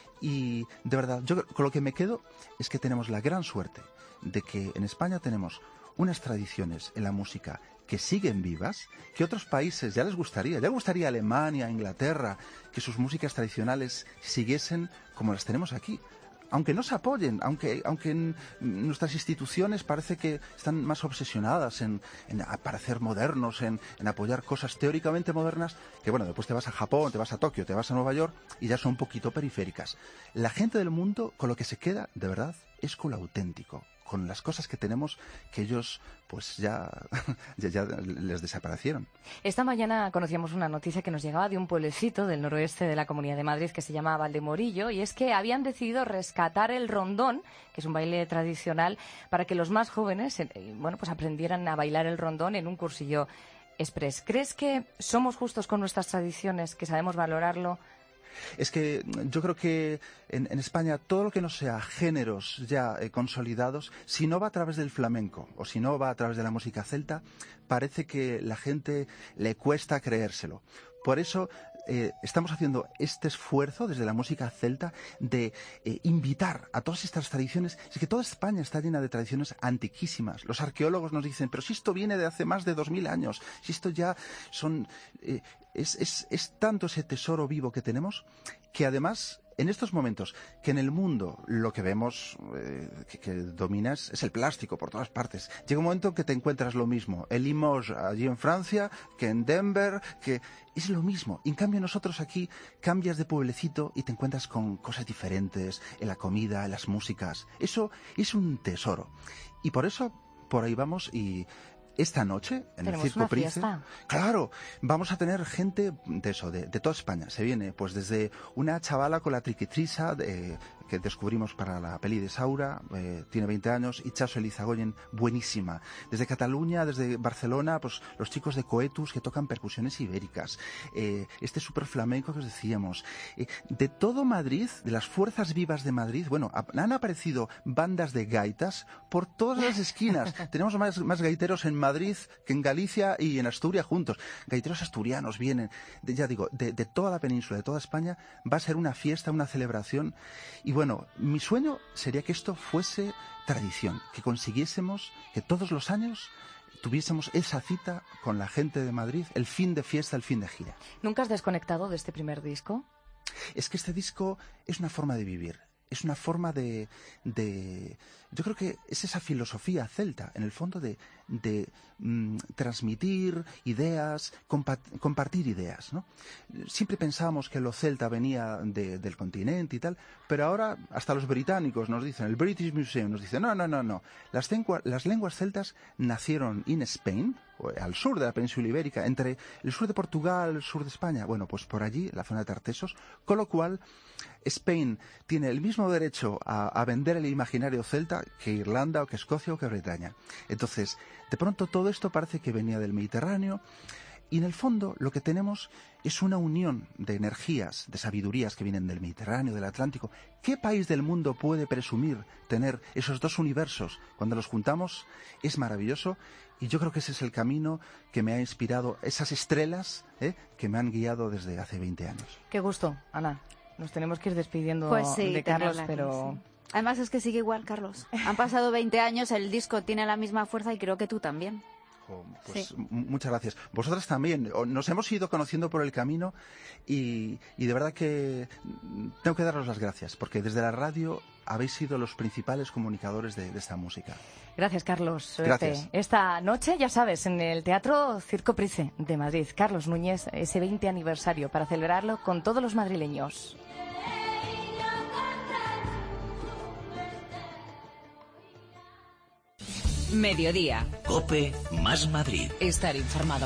Y de verdad, yo con lo que me quedo es que tenemos la gran suerte de que en España tenemos unas tradiciones en la música que siguen vivas, que otros países ya les gustaría, ya les gustaría a Alemania, a Inglaterra, que sus músicas tradicionales siguiesen como las tenemos aquí. Aunque no se apoyen, aunque, aunque en nuestras instituciones parece que están más obsesionadas en, en parecer modernos, en, en apoyar cosas teóricamente modernas, que bueno, después te vas a Japón, te vas a Tokio, te vas a Nueva York y ya son un poquito periféricas. La gente del mundo con lo que se queda, de verdad, es con lo auténtico, con las cosas que tenemos que ellos pues ya, ya, ya les desaparecieron. Esta mañana conocíamos una noticia que nos llegaba de un pueblecito del noroeste de la Comunidad de Madrid que se llama Valdemorillo, y es que habían decidido rescatar el rondón, que es un baile tradicional, para que los más jóvenes eh, bueno, pues aprendieran a bailar el rondón en un cursillo express. ¿Crees que somos justos con nuestras tradiciones, que sabemos valorarlo? Es que yo creo que en, en España todo lo que no sea géneros ya eh, consolidados, si no va a través del flamenco o si no va a través de la música celta, parece que la gente le cuesta creérselo. Por eso eh, estamos haciendo este esfuerzo desde la música celta de eh, invitar a todas estas tradiciones. Es que toda España está llena de tradiciones antiquísimas. Los arqueólogos nos dicen, pero si esto viene de hace más de dos mil años, si esto ya son... Eh, es, es, es tanto ese tesoro vivo que tenemos que además... En estos momentos, que en el mundo lo que vemos eh, que, que domina es, es el plástico por todas partes. Llega un momento que te encuentras lo mismo en Limoges, allí en Francia, que en Denver, que es lo mismo. Y en cambio nosotros aquí cambias de pueblecito y te encuentras con cosas diferentes en la comida, en las músicas. Eso es un tesoro. Y por eso, por ahí vamos y... Esta noche, en Tenemos el Circo Price, fiesta. Claro, vamos a tener gente de eso, de, de toda España. Se viene, pues desde una chavala con la triquitrisa, de, que descubrimos para la peli de Saura, eh, tiene veinte años, y Chaso Elizagoyen, buenísima. Desde Cataluña, desde Barcelona, pues los chicos de Coetus que tocan percusiones ibéricas. Eh, este super flamenco que os decíamos. Eh, de todo Madrid, de las fuerzas vivas de Madrid, bueno, han aparecido bandas de gaitas por todas las esquinas. Tenemos más, más gaiteros en Madrid que en Galicia y en Asturias juntos. Gaiteros asturianos vienen, de, ya digo, de, de toda la península, de toda España. Va a ser una fiesta, una celebración. Y bueno, mi sueño sería que esto fuese tradición, que consiguiésemos que todos los años tuviésemos esa cita con la gente de Madrid, el fin de fiesta, el fin de gira. ¿Nunca has desconectado de este primer disco? Es que este disco es una forma de vivir. Es una forma de, de... Yo creo que es esa filosofía celta, en el fondo, de, de mm, transmitir ideas, compa compartir ideas, ¿no? Siempre pensábamos que lo celta venía de, del continente y tal, pero ahora hasta los británicos nos dicen, el British Museum nos dice, no, no, no, no. Las, las lenguas celtas nacieron en Spain, al sur de la península ibérica, entre el sur de Portugal, el sur de España, bueno, pues por allí, la zona de Tartesos, con lo cual Spain tiene el mismo derecho a, a vender el imaginario celta que Irlanda o que Escocia o que Bretaña. Entonces, de pronto todo esto parece que venía del Mediterráneo y en el fondo lo que tenemos es una unión de energías, de sabidurías que vienen del Mediterráneo, del Atlántico. ¿Qué país del mundo puede presumir tener esos dos universos? Cuando los juntamos es maravilloso y yo creo que ese es el camino que me ha inspirado, esas estrellas ¿eh? que me han guiado desde hace veinte años. Qué gusto, Ana. Nos tenemos que ir despidiendo pues sí, de Carlos, pero... Sí. Además es que sigue igual, Carlos. Han pasado veinte años, el disco tiene la misma fuerza y creo que tú también. Jo, pues Sí. m- muchas gracias. Vosotras también. O- Nos hemos ido conociendo por el camino y, y de verdad que mm, tengo que daros las gracias porque desde la radio habéis sido los principales comunicadores de, de esta música. Gracias, Carlos. Suerte. Gracias. Esta noche, ya sabes, en el Teatro Circo Price de Madrid, Carlos Núñez, ese veinte aniversario para celebrarlo con todos los madrileños. Mediodía. Cope más Madrid. Estar informado.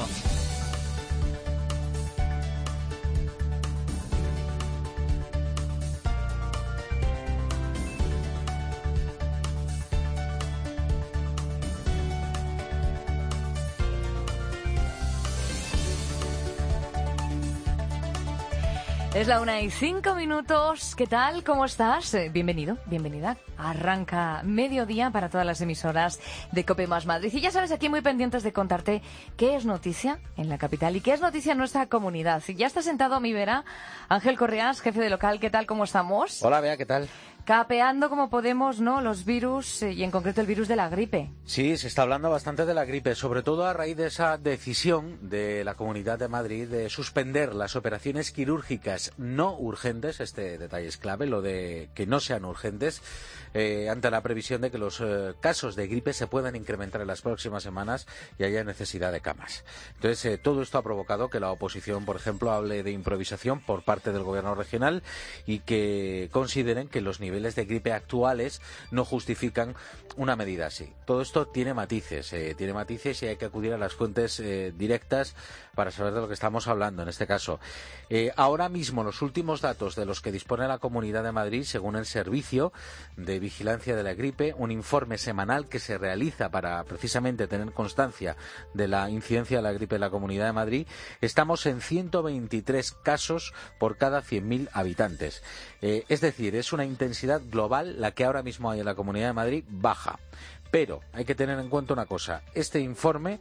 Es la una y cinco minutos. ¿Qué tal? ¿Cómo estás? Eh, bienvenido, bienvenida. Arranca mediodía para todas las emisoras de COPE más Madrid. Y ya sabes, aquí muy pendientes de contarte qué es noticia en la capital y qué es noticia en nuestra comunidad. Y ya está sentado a mi vera Ángel Correas, jefe de local. ¿Qué tal? ¿Cómo estamos? Hola, Bea, ¿qué tal? Capeando como podemos, ¿no? Los virus eh, y en concreto el virus de la gripe. Sí, se está hablando bastante de la gripe, sobre todo a raíz de esa decisión de la Comunidad de Madrid de suspender las operaciones quirúrgicas no urgentes. Este detalle es clave, lo de que no sean urgentes, eh, ante la previsión de que los eh, casos de gripe se puedan incrementar en las próximas semanas y haya necesidad de camas. Entonces, eh, todo esto ha provocado que la oposición, por ejemplo, hable de improvisación por parte del gobierno regional y que consideren que los niveles de gripe actuales no justifican una medida así. Todo esto tiene matices, eh, tiene matices y hay que acudir a las fuentes eh, directas para saber de lo que estamos hablando en este caso. Eh, ahora mismo, los últimos datos de los que dispone la Comunidad de Madrid, según el Servicio de Vigilancia de la Gripe, un informe semanal que se realiza para precisamente tener constancia de la incidencia de la gripe en la Comunidad de Madrid, estamos en ciento veintitrés casos por cada cien mil habitantes. Eh, es decir, es una intensidad global la que ahora mismo hay en la Comunidad de Madrid baja. Pero hay que tener en cuenta una cosa. Este informe,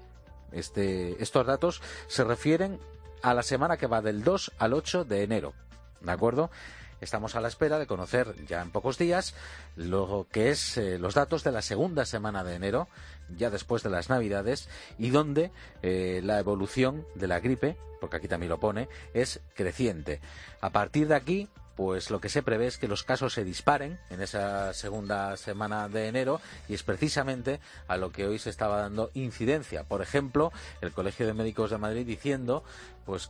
este, estos datos se refieren a la semana que va del dos al ocho de enero. ¿De acuerdo? Estamos a la espera de conocer ya en pocos días lo que es eh, los datos de la segunda semana de enero, ya después de las Navidades, y donde eh, la evolución de la gripe, porque aquí también lo pone, es creciente. A partir de aquí, pues lo que se prevé es que los casos se disparen en esa segunda semana de enero y es precisamente a lo que hoy se estaba dando incidencia. Por ejemplo, el Colegio de Médicos de Madrid diciendo pues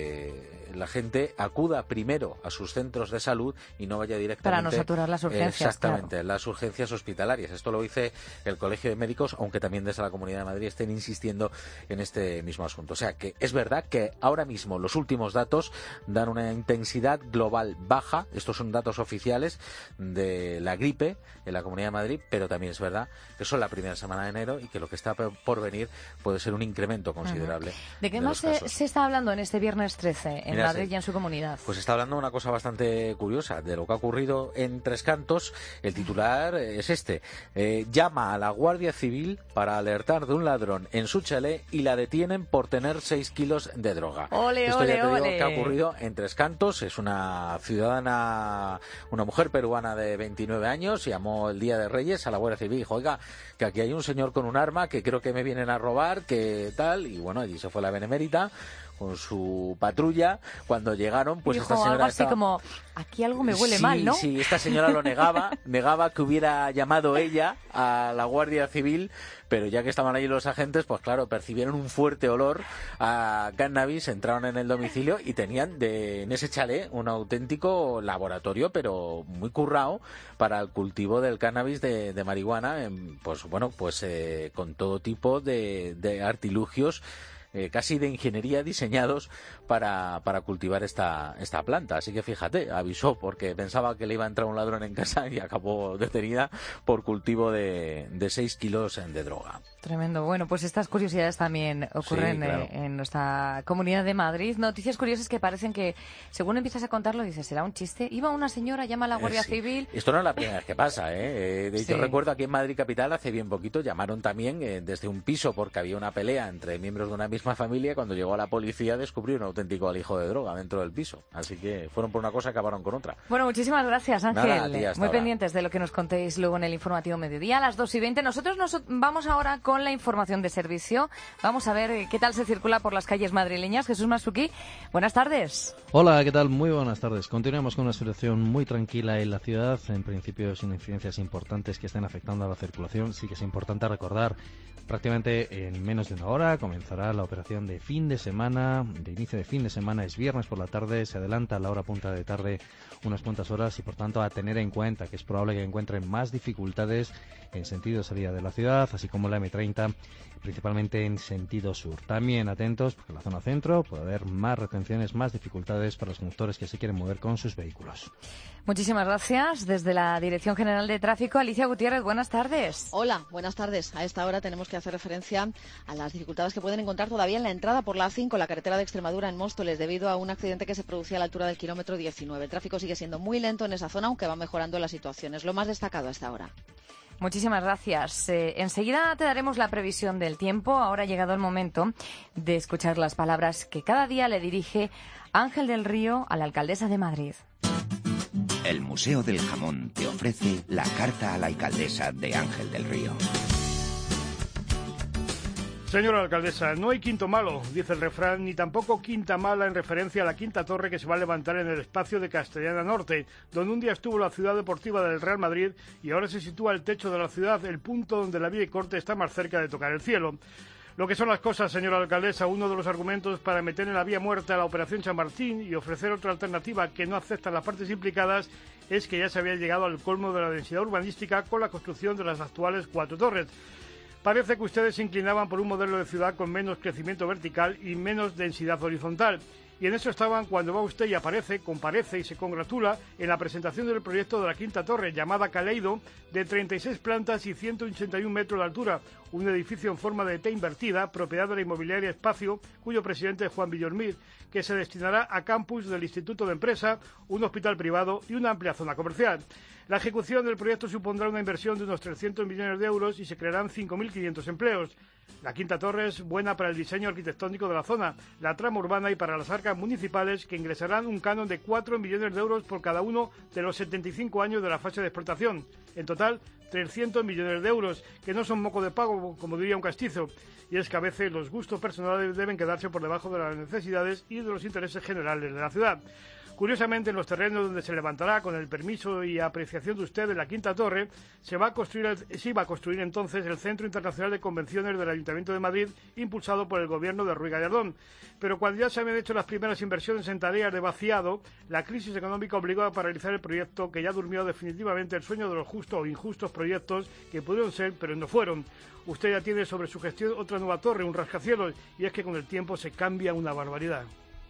que la gente acuda primero a sus centros de salud y no vaya directamente... Para no saturar las urgencias, Exactamente, claro. las urgencias hospitalarias. Esto lo dice el Colegio de Médicos, aunque también desde la Comunidad de Madrid estén insistiendo en este mismo asunto. O sea, que es verdad que ahora mismo los últimos datos dan una intensidad global baja. Estos son datos oficiales de la gripe en la Comunidad de Madrid, pero también es verdad que son la primera semana de enero y que lo que está por venir puede ser un incremento considerable. Uh-huh. ¿De qué de más los se, casos. se está hablando en este viernes trece en Mira, Madrid sí. y en su comunidad? Pues está hablando de una cosa bastante curiosa, de lo que ha ocurrido en Tres Cantos. El titular es este. Eh, llama a la Guardia Civil para alertar de un ladrón en su chalet y la detienen por tener seis kilos de droga. Ole, Esto ole, ya te digo ole. que ha ocurrido en Tres Cantos. Es una ciudadana, una mujer peruana de veintinueve años, llamó el Día de Reyes a la Guardia Civil y dijo, oiga, que aquí hay un señor con un arma que creo que me vienen a robar, que tal, y bueno, allí se fue la benemérita con su patrulla. Cuando llegaron, pues Dijo esta señora algo así estaba... como, aquí algo me huele sí, mal, ¿no? Sí, esta señora lo negaba, negaba que hubiera llamado ella a la Guardia Civil, pero ya que estaban allí los agentes, pues claro, percibieron un fuerte olor a cannabis, entraron en el domicilio y tenían de, en ese chalet un auténtico laboratorio, pero muy currado para el cultivo del cannabis de, de marihuana, en, pues bueno, pues eh, con todo tipo de, de artilugios, Eh, casi de ingeniería diseñados para, para cultivar esta, esta planta. Así que fíjate, avisó porque pensaba que le iba a entrar un ladrón en casa y acabó detenida por cultivo de, de seis kilos de droga. Tremendo. Bueno, pues estas curiosidades también ocurren Sí, claro. eh, en nuestra Comunidad de Madrid. Noticias curiosas que parecen que, según empiezas a contarlo, dices, ¿será un chiste? Iba una señora, llama a la Guardia Eh, sí. Civil... Esto no es la primera vez que pasa, ¿eh? Eh, de hecho, Sí. recuerdo aquí en Madrid Capital hace bien poquito llamaron también eh, desde un piso porque había una pelea entre miembros de una misma misma familia, cuando llegó a la policía, descubrió un auténtico alijo de droga dentro del piso. Así que fueron por una cosa, acabaron con otra. Bueno, muchísimas gracias, Ángel. Nada, tía, Muy ahora. pendientes de lo que nos contéis luego en el informativo mediodía a las dos y veinte. Nosotros nos vamos ahora con la información de servicio. Vamos a ver qué tal se circula por las calles madrileñas. Jesús Masuki, buenas tardes. Hola, ¿qué tal? Muy buenas tardes. Continuamos con una situación muy tranquila en la ciudad, en principio sin incidencias importantes que estén afectando a la circulación. Sí que es importante recordar, prácticamente en menos de una hora comenzará la operación de fin de semana, de inicio de fin de semana, es viernes por la tarde, se adelanta la hora punta de tarde unas cuantas horas y por tanto a tener en cuenta que es probable que encuentren más dificultades en sentido de salida de la ciudad, así como la eme treinta, principalmente en sentido sur. También atentos porque en la zona centro puede haber más retenciones, más dificultades para los conductores que se quieren mover con sus vehículos. Muchísimas gracias. Desde la Dirección General de Tráfico, Alicia Gutiérrez, buenas tardes. Hola, buenas tardes. A esta hora tenemos que hacer referencia a las dificultades que pueden encontrar todavía en la entrada por la A cinco, la carretera de Extremadura en Móstoles, debido a un accidente que se producía a la altura del kilómetro diecinueve. El tráfico sigue siendo muy lento en esa zona, aunque va mejorando la situación. Es lo más destacado a esta hora. Muchísimas gracias. Eh, enseguida te daremos la previsión del tiempo. Ahora ha llegado el momento de escuchar las palabras que cada día le dirige Ángel del Río a la alcaldesa de Madrid. El Museo del Jamón te ofrece la carta a la alcaldesa de Ángel del Río. Señora alcaldesa, no hay quinto malo, dice el refrán, ni tampoco quinta mala en referencia a la quinta torre que se va a levantar en el espacio de Castellana Norte, donde un día estuvo la ciudad deportiva del Real Madrid y ahora se sitúa el techo de la ciudad, el punto donde la vía y corte está más cerca de tocar el cielo. Lo que son las cosas, señora alcaldesa, uno de los argumentos para meter en la vía muerta la operación Chamartín y ofrecer otra alternativa que no aceptan las partes implicadas es que ya se había llegado al colmo de la densidad urbanística con la construcción de las actuales cuatro torres. Parece que ustedes se inclinaban por un modelo de ciudad con menos crecimiento vertical y menos densidad horizontal. Y en eso estaban cuando va usted y aparece, comparece y se congratula en la presentación del proyecto de la quinta torre, llamada Caleido, de treinta y seis plantas y ciento ochenta y un metros de altura, un edificio en forma de T invertida, propiedad de la inmobiliaria Espacio, cuyo presidente es Juan Villormir, que se destinará a campus del Instituto de Empresa, un hospital privado y una amplia zona comercial. La ejecución del proyecto supondrá una inversión de unos trescientos millones de euros y se crearán cinco mil quinientos empleos. La quinta torre es buena para el diseño arquitectónico de la zona, la trama urbana y para las arcas municipales, que ingresarán un canon de cuatro millones de euros por cada uno de los setenta y cinco años de la fase de explotación. En total, trescientos millones de euros, que no son moco de pago, como diría un castizo. Y es que a veces los gustos personales deben quedarse por debajo de las necesidades y de los intereses generales de la ciudad. Curiosamente, en los terrenos donde se levantará, con el permiso y apreciación de usted de la quinta torre, se va a construir, se iba a construir entonces el Centro Internacional de Convenciones del Ayuntamiento de Madrid, impulsado por el gobierno de Ruy Gallardón. Pero cuando ya se habían hecho las primeras inversiones en tareas de vaciado, la crisis económica obligó a paralizar el proyecto, que ya durmió definitivamente el sueño de los justos o injustos proyectos que pudieron ser, pero no fueron. Usted ya tiene sobre su gestión otra nueva torre, un rascacielos, y es que con el tiempo se cambia una barbaridad.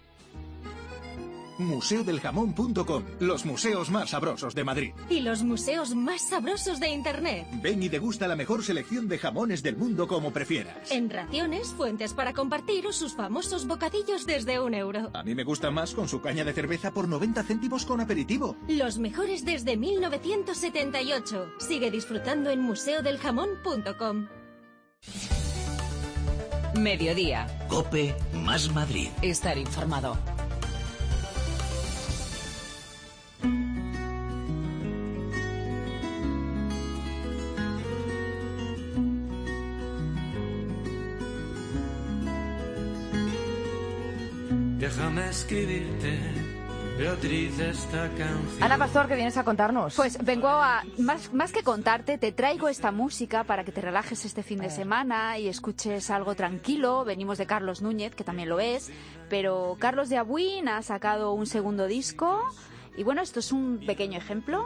museo del jamón punto com, los museos más sabrosos de Madrid. Y los museos más sabrosos de Internet. Ven y degusta la mejor selección de jamones del mundo como prefieras. En raciones, fuentes para compartir o sus famosos bocadillos desde un euro. A mí me gusta más con su caña de cerveza por noventa céntimos con aperitivo. Los mejores desde mil novecientos setenta y ocho. Sigue disfrutando en museo del jamón punto com. Mediodía. COPE más Madrid. Estar informado. Déjame escribirte, Beatriz, esta canción. Ana Pastor, ¿qué vienes a contarnos? Pues vengo a, más, más que contarte, te traigo esta música para que te relajes este fin de semana y escuches algo tranquilo. Venimos de Carlos Núñez, que también lo es, pero Carlos de Abuin ha sacado un segundo disco y bueno, esto es un pequeño ejemplo.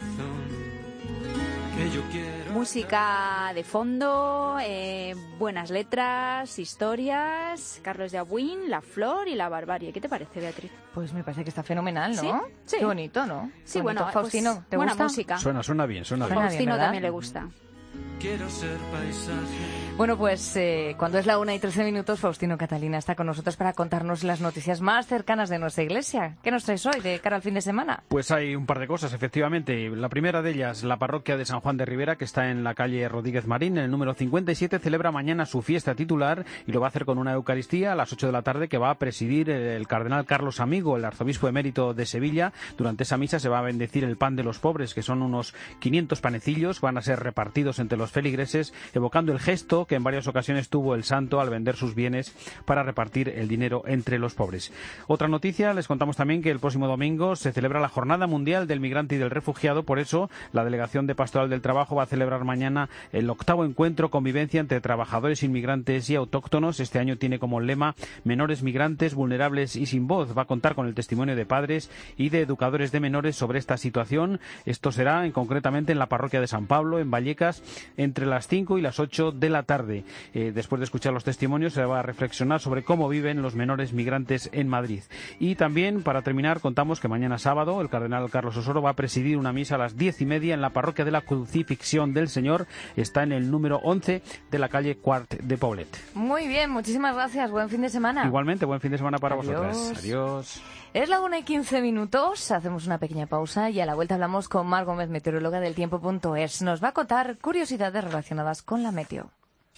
Música de fondo, eh, buenas letras, historias, Carlos de Abuin, La Flor y La Barbarie. ¿Qué te parece, Beatriz? Pues me parece que está fenomenal, ¿no? Sí, sí. Qué bonito, ¿no? Sí, bonito. bueno, Faustino, pues, ¿te buena gusta? música. Suena, suena bien, suena, Suena bien. bien, Faustino ¿verdad? también le gusta. quiero ser paisaje. Bueno, pues eh, cuando es la una y trece minutos, Faustino Catalina está con nosotros para contarnos las noticias más cercanas de nuestra iglesia. ¿Qué nos traes hoy de cara al fin de semana? Pues hay un par de cosas, efectivamente. La primera de ellas, la parroquia de San Juan de Ribera, que está en la calle Rodríguez Marín, en el número cincuenta y siete, celebra mañana su fiesta titular y lo va a hacer con una Eucaristía a las ocho de la tarde que va a presidir el cardenal Carlos Amigo, el arzobispo emérito de Sevilla. Durante esa misa se va a bendecir el pan de los pobres, que son unos quinientos panecillos, van a ser repartidos entre los feligreses, evocando el gesto que en varias ocasiones tuvo el santo al vender sus bienes para repartir el dinero entre los pobres. Otra noticia, les contamos también que el próximo domingo se celebra la Jornada Mundial del Migrante y del Refugiado. Por eso, la Delegación de Pastoral del Trabajo va a celebrar mañana el octavo encuentro Convivencia entre trabajadores inmigrantes y autóctonos. Este año tiene como lema Menores migrantes, vulnerables y sin voz. Va a contar con el testimonio de padres y de educadores de menores sobre esta situación. Esto será en, concretamente en la parroquia de San Pablo, en Vallecas, entre las cinco y las ocho de la tarde. Eh, después de escuchar los testimonios se va a reflexionar sobre cómo viven los menores migrantes en Madrid. Y también, para terminar, contamos que mañana sábado el cardenal Carlos Osoro va a presidir una misa a las diez y media en la parroquia de la Crucifixión del Señor. Está en el número once de la calle Quart de Poblet. Muy bien, muchísimas gracias. Buen fin de semana. Igualmente, buen fin de semana para Adiós. vosotras. Adiós. Es la una y quince minutos, hacemos una pequeña pausa y a la vuelta hablamos con Mar Gómez, meteoróloga del tiempo punto es. Nos va a contar curiosidades relacionadas con la meteo.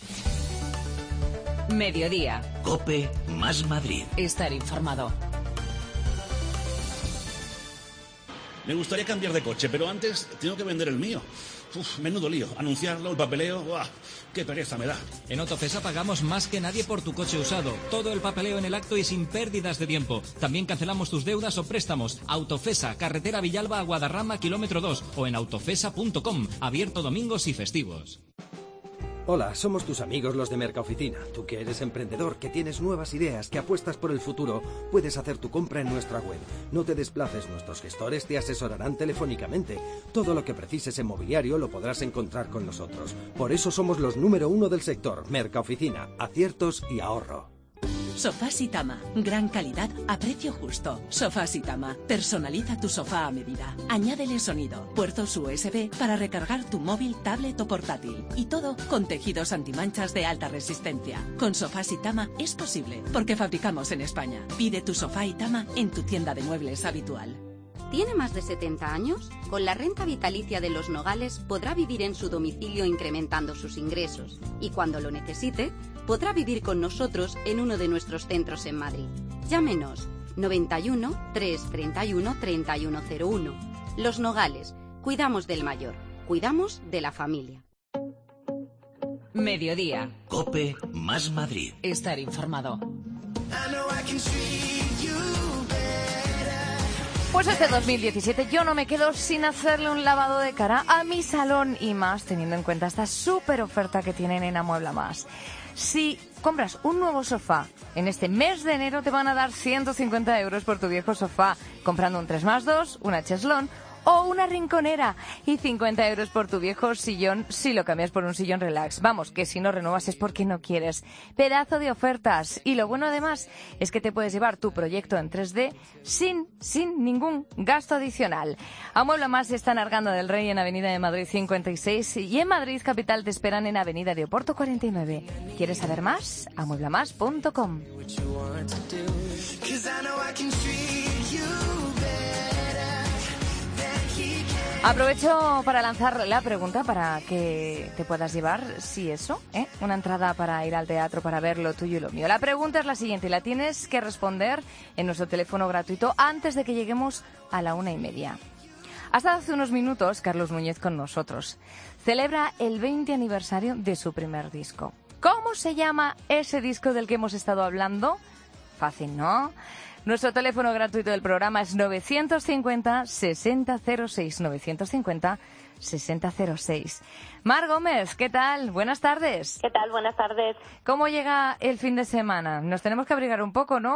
Mediodía. COPE más Madrid. Estar informado. Me gustaría cambiar de coche, pero antes tengo que vender el mío. Uf, menudo lío. Anunciarlo, el papeleo... ¡Buah! ¡Qué pereza me da! En Autofesa pagamos más que nadie por tu coche usado. Todo el papeleo en el acto y sin pérdidas de tiempo. También cancelamos tus deudas o préstamos. Autofesa, carretera Villalba a Guadarrama, kilómetro dos. O en autofesa punto com. Abierto domingos y festivos. Hola, somos tus amigos los de Mercaoficina. Tú que eres emprendedor, que tienes nuevas ideas, que apuestas por el futuro, puedes hacer tu compra en nuestra web. No te desplaces, nuestros gestores te asesorarán telefónicamente. Todo lo que precises en mobiliario lo podrás encontrar con nosotros. Por eso somos los número uno del sector. Mercaoficina, aciertos y ahorro. Sofás Itama, gran calidad a precio justo. Sofás Itama, personaliza tu sofá a medida. Añádele sonido, puertos U S B para recargar tu móvil, tablet o portátil. Y todo con tejidos antimanchas de alta resistencia. Con Sofás Itama es posible, porque fabricamos en España. Pide tu sofá Itama en tu tienda de muebles habitual. ¿Tiene más de setenta años? Con la renta vitalicia de Los Nogales podrá vivir en su domicilio incrementando sus ingresos. Y cuando lo necesite, podrá vivir con nosotros en uno de nuestros centros en Madrid. Llámenos noventa y uno, trescientos treinta y uno, treinta y uno cero uno. Los Nogales. Cuidamos del mayor. Cuidamos de la familia. Mediodía. COPE más Madrid. Estar informado. Pues este dos mil diecisiete yo no me quedo sin hacerle un lavado de cara a mi salón y más teniendo en cuenta esta súper oferta que tienen en Amuebla Más. Si compras un nuevo sofá en este mes de enero te van a dar ciento cincuenta euros por tu viejo sofá comprando un tres más dos, una cheslón o una rinconera y cincuenta euros por tu viejo sillón si lo cambias por un sillón relax. Vamos, que si no renuevas es porque no quieres. Pedazo de ofertas. Y lo bueno además es que te puedes llevar tu proyecto en tres D sin, sin ningún gasto adicional. Amuebla Más está en Arganda del Rey en Avenida de Madrid cincuenta y seis y en Madrid Capital te esperan en Avenida de Oporto cuarenta y nueve. ¿Quieres saber más? amuebla más punto com. Aprovecho para lanzar la pregunta para que te puedas llevar, si eso, ¿eh? una entrada para ir al teatro para ver lo tuyo y lo mío. La pregunta es la siguiente y la tienes que responder en nuestro teléfono gratuito antes de que lleguemos a la una y media. Hasta hace unos minutos, Carlos Núñez con nosotros. Celebra el veinte aniversario de su primer disco. ¿Cómo se llama ese disco del que hemos estado hablando? Fácil, ¿no? Nuestro teléfono gratuito del programa es novecientos cincuenta, sesenta cero seis, novecientos cincuenta, sesenta cero seis. Mar Gómez, ¿qué tal? Buenas tardes. ¿Qué tal? Buenas tardes. ¿Cómo llega el fin de semana? Nos tenemos que abrigar un poco, ¿no?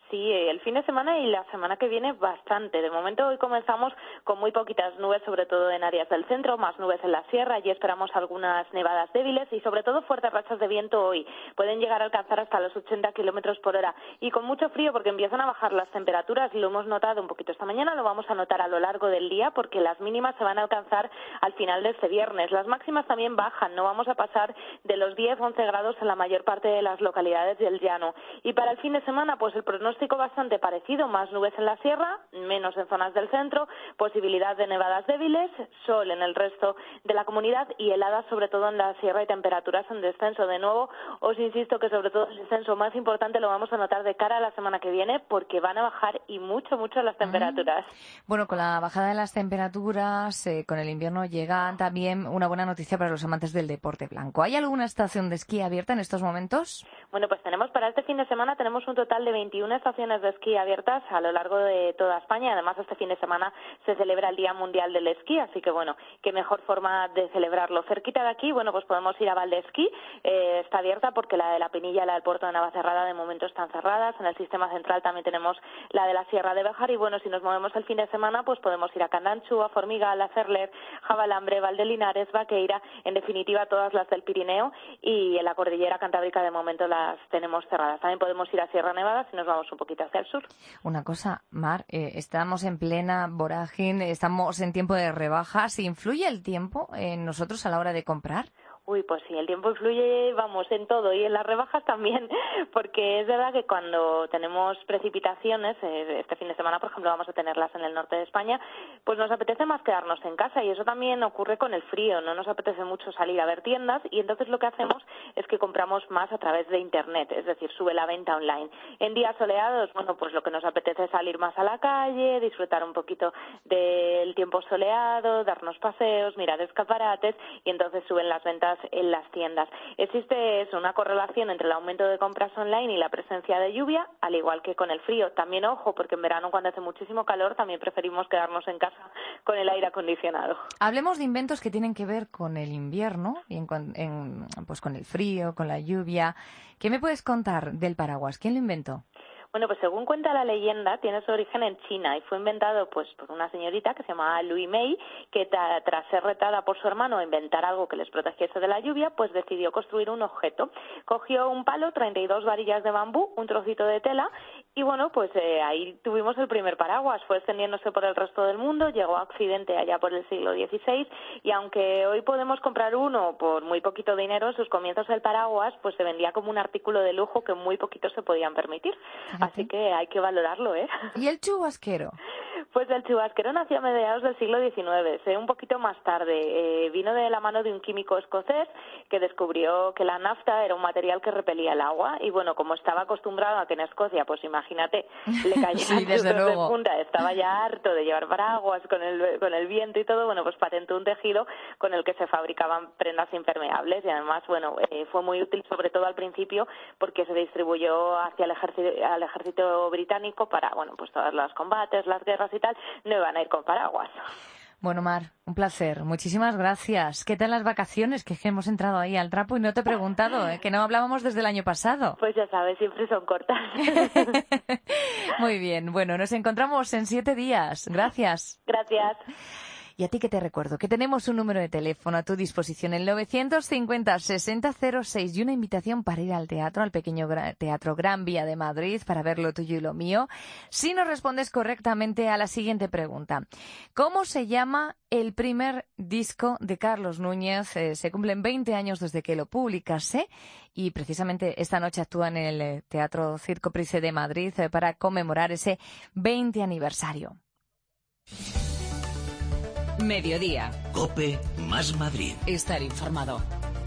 Sí, el fin de semana y la semana que viene bastante. De momento hoy comenzamos con muy poquitas nubes, sobre todo en áreas del centro, más nubes en la sierra y esperamos algunas nevadas débiles y sobre todo fuertes rachas de viento hoy. Pueden llegar a alcanzar hasta los ochenta kilómetros por hora y con mucho frío porque empiezan a bajar las temperaturas. Lo hemos notado un poquito esta mañana, lo vamos a notar a lo largo del día porque las mínimas se van a alcanzar al final de este viernes. Las máximas también bajan, no vamos a pasar de los diez a once grados en la mayor parte de las localidades del llano. Y para el fin de semana, pues el pronóstico bastante parecido, más nubes en la sierra, menos en zonas del centro, posibilidad de nevadas débiles, sol en el resto de la comunidad y heladas sobre todo en la sierra y temperaturas en descenso. De nuevo, os insisto que sobre todo el descenso más importante lo vamos a notar de cara a la semana que viene porque van a bajar y mucho, mucho las temperaturas. Mm. Bueno, con la bajada de las temperaturas, eh, con el invierno llega también una buena noticia para los amantes del deporte blanco. ¿Hay alguna estación de esquí abierta en estos momentos? Bueno, pues tenemos para este fin de semana tenemos un total de veintiuna estaciones de esquí abiertas a lo largo de toda España. Además, este fin de semana se celebra el Día Mundial del Esquí, así que bueno, qué mejor forma de celebrarlo. Cerquita de aquí, bueno, pues podemos ir a Valdesquí, eh, está abierta porque la de la Pinilla y la del Puerto de Navacerrada de momento están cerradas. En el sistema central también tenemos la de la Sierra de Béjar y bueno, si nos movemos el fin de semana, pues podemos ir a Candanchu, a Formigal, a Cerler, Javalambre, Valdelinares, Vaqueira, en definitiva todas las del Pirineo y en la Cordillera Cantábrica de momento las tenemos cerradas. También podemos ir a Sierra Nevada si nos vamos un poquito hacia el sur. Una cosa, Mar, eh, estamos en plena vorágine, estamos en tiempo de rebajas. ¿Influye el tiempo en nosotros a la hora de comprar? Uy, pues sí, el tiempo influye, vamos, en todo y en las rebajas también, porque es verdad que cuando tenemos precipitaciones, este fin de semana, por ejemplo, vamos a tenerlas en el norte de España, pues nos apetece más quedarnos en casa y eso también ocurre con el frío, no nos apetece mucho salir a ver tiendas y entonces lo que hacemos es que compramos más a través de Internet, es decir, sube la venta online. En días soleados, bueno, pues lo que nos apetece es salir más a la calle, disfrutar un poquito del tiempo soleado, darnos paseos, mirar escaparates y entonces suben las ventas en las tiendas. Existe eso, una correlación entre el aumento de compras online y la presencia de lluvia, al igual que con el frío. También ojo, porque en verano cuando hace muchísimo calor también preferimos quedarnos en casa con el aire acondicionado. Hablemos de inventos que tienen que ver con el invierno y en, en, pues con el frío, con la lluvia. ¿Qué me puedes contar del paraguas? ¿Quién lo inventó? Bueno, pues según cuenta la leyenda, tiene su origen en China y fue inventado pues por una señorita que se llamaba Louis May, que ta, tras ser retada por su hermano a inventar algo que les protegiese de la lluvia, pues decidió construir un objeto. Cogió un palo, treinta y dos varillas de bambú, un trocito de tela y bueno, pues eh, ahí tuvimos el primer paraguas. Fue extendiéndose por el resto del mundo, llegó a Occidente allá por el siglo dieciséis y aunque hoy podemos comprar uno por muy poquito dinero, en sus comienzos el paraguas pues se vendía como un artículo de lujo que muy poquitos se podían permitir. Así que hay que valorarlo, ¿eh? ¿Y el chubasquero? Pues el chubasquero nació a mediados del siglo diecinueve, sé un poquito más tarde. Eh, vino de la mano de un químico escocés que descubrió que la nafta era un material que repelía el agua y bueno, como estaba acostumbrado a que en Escocia, pues imagínate, le cayeran sí, desde chuzos luego. de punta, estaba ya harto de llevar paraguas con el, con el viento y todo, bueno, pues patentó un tejido con el que se fabricaban prendas impermeables y además, bueno, eh, fue muy útil sobre todo al principio porque se distribuyó hacia el ejército, al ejército británico para, bueno, pues todos los combates, las guerras y tal, no iban a ir con paraguas. Bueno, Mar, un placer. Muchísimas gracias. ¿Qué tal las vacaciones? Que es que hemos entrado ahí al trapo y no te he preguntado, ¿eh? Que no hablábamos desde el año pasado. Pues ya sabes, siempre son cortas. Muy bien. Bueno, nos encontramos en siete días. Gracias. Gracias. Y a ti que te recuerdo que tenemos un número de teléfono a tu disposición, el novecientos cincuenta sesenta cero seis y una invitación para ir al teatro, al pequeño Teatro Gran Vía de Madrid, para ver lo tuyo y lo mío. Si nos respondes correctamente a la siguiente pregunta. ¿Cómo se llama el primer disco de Carlos Núñez? Eh, se cumplen veinte años desde que lo publicase y precisamente esta noche actúa en el Teatro Circo Price de Madrid eh, para conmemorar ese veinte aniversario. Mediodía. COPE más Madrid. Estar informado.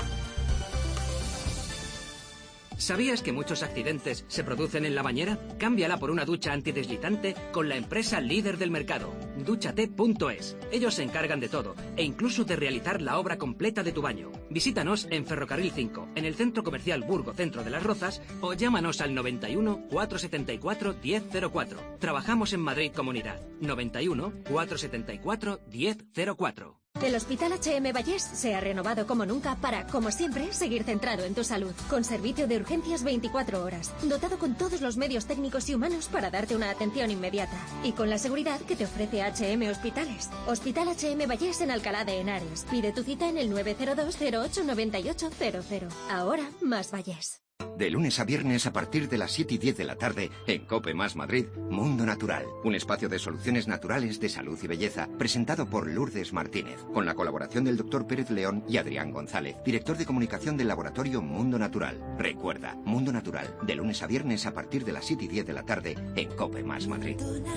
¿Sabías que muchos accidentes se producen en la bañera? Cámbiala por una ducha antideslizante con la empresa líder del mercado, dúchate punto es. Ellos se encargan de todo e incluso de realizar la obra completa de tu baño. Visítanos en Ferrocarril cinco, en el Centro Comercial Burgo Centro de las Rozas o llámanos al noventa y uno, cuatrocientos setenta y cuatro, diez cero cuatro. Trabajamos en Madrid Comunidad. noventa y uno, cuatrocientos setenta y cuatro, diez cero cuatro. El Hospital H M Vallés se ha renovado como nunca para, como siempre, seguir centrado en tu salud. Con servicio de urgencias veinticuatro horas, dotado con todos los medios técnicos y humanos para darte una atención inmediata. Y con la seguridad que te ofrece H M Hospitales. Hospital H M Vallés en Alcalá de Henares. Pide tu cita en el nueve cero dos cero ocho nueve ocho cero cero. Ahora, más Vallés. De lunes a viernes a partir de las siete y diez de la tarde, en COPE más Madrid, Mundo Natural, un espacio de soluciones naturales de salud y belleza, presentado por Lourdes Martínez, con la colaboración del doctor Pérez León y Adrián González, director de comunicación del laboratorio Mundo Natural. Recuerda, Mundo Natural, de lunes a viernes a partir de las siete y diez de la tarde, en COPE más Madrid.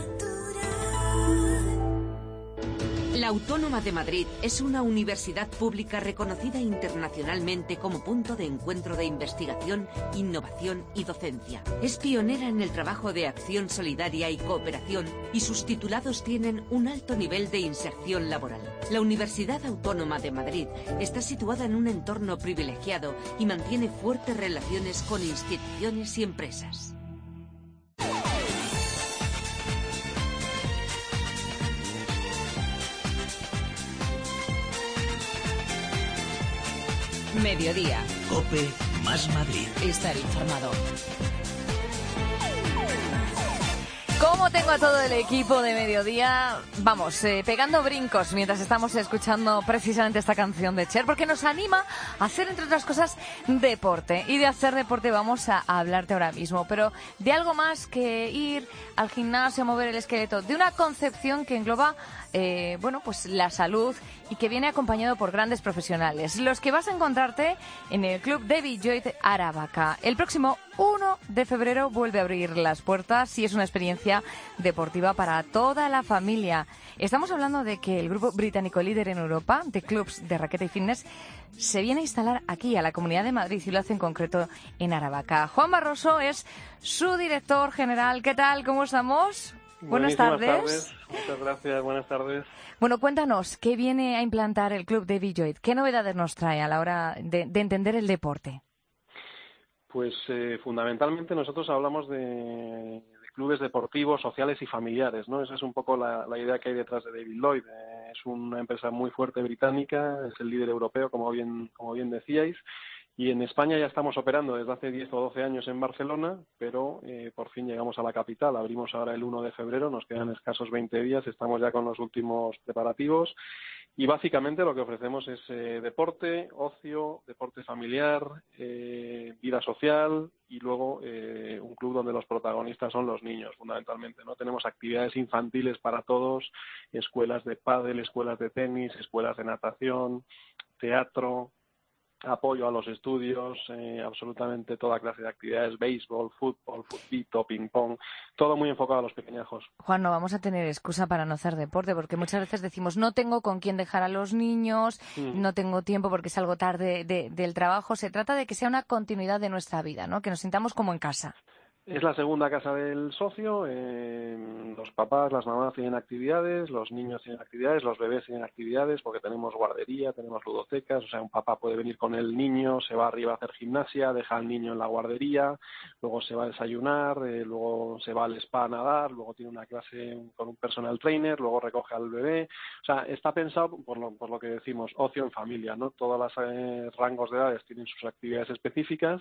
La Autónoma de Madrid es una universidad pública reconocida internacionalmente como punto de encuentro de investigación, innovación y docencia. Es pionera en el trabajo de acción solidaria y cooperación y sus titulados tienen un alto nivel de inserción laboral. La Universidad Autónoma de Madrid está situada en un entorno privilegiado y mantiene fuertes relaciones con instituciones y empresas. Mediodía. COPE más Madrid. Estar informado. ¿Cómo tengo a todo el equipo de Mediodía? Vamos, eh, pegando brincos mientras estamos escuchando precisamente esta canción de Cher, porque nos anima a hacer, entre otras cosas, deporte. Y de hacer deporte vamos a, a hablarte ahora mismo, pero de algo más que ir al gimnasio, a mover el esqueleto, de una concepción que engloba, eh, bueno, pues la salud y que viene acompañado por grandes profesionales, los que vas a encontrarte en el Club David Lloyd Aravaca. El próximo uno de febrero vuelve a abrir las puertas y es una experiencia deportiva para toda la familia. Estamos hablando de que el grupo británico líder en Europa de clubs de raqueta y fitness se viene a instalar aquí, a la Comunidad de Madrid, y lo hace en concreto en Aravaca. Juan Barroso es su director general. ¿Qué tal? ¿Cómo estamos? Buenas tardes. tardes. Muchas gracias. Buenas tardes. Bueno, cuéntanos, ¿qué viene a implantar el Club David Lloyd? ¿Qué novedades nos trae a la hora de, de entender el deporte? Pues eh, fundamentalmente nosotros hablamos de, de clubes deportivos, sociales y familiares, ¿no? Esa es un poco la, la idea que hay detrás de David Lloyd. Eh, es una empresa muy fuerte británica, es el líder europeo, como bien, como bien decíais. Y en España ya estamos operando desde hace diez o doce años en Barcelona, pero eh, por fin llegamos a la capital. Abrimos ahora el uno de febrero, nos quedan escasos veinte días, estamos ya con los últimos preparativos. Y básicamente lo que ofrecemos es eh, deporte, ocio, deporte familiar, eh, vida social y luego eh, un club donde los protagonistas son los niños, fundamentalmente, ¿no? Tenemos actividades infantiles para todos, escuelas de pádel, escuelas de tenis, escuelas de natación, teatro, apoyo a los estudios, eh, absolutamente toda clase de actividades, béisbol, fútbol, futbito, ping-pong, todo muy enfocado a los pequeñajos. Juan, no vamos a tener excusa para no hacer deporte, porque muchas veces decimos, no tengo con quién dejar a los niños, mm. no tengo tiempo porque salgo tarde de, del trabajo. Se trata de que sea una continuidad de nuestra vida, ¿no? Que nos sintamos como en casa. Es la segunda casa del socio, eh, los papás, las mamás tienen actividades, los niños tienen actividades, los bebés tienen actividades, porque tenemos guardería, tenemos ludotecas, o sea, un papá puede venir con el niño, se va arriba a hacer gimnasia, deja al niño en la guardería, luego se va a desayunar, eh, luego se va al spa a nadar, luego tiene una clase con un personal trainer, luego recoge al bebé, o sea, está pensado por lo, por lo que decimos, ocio en familia, ¿no? Todos los eh, rangos de edades tienen sus actividades específicas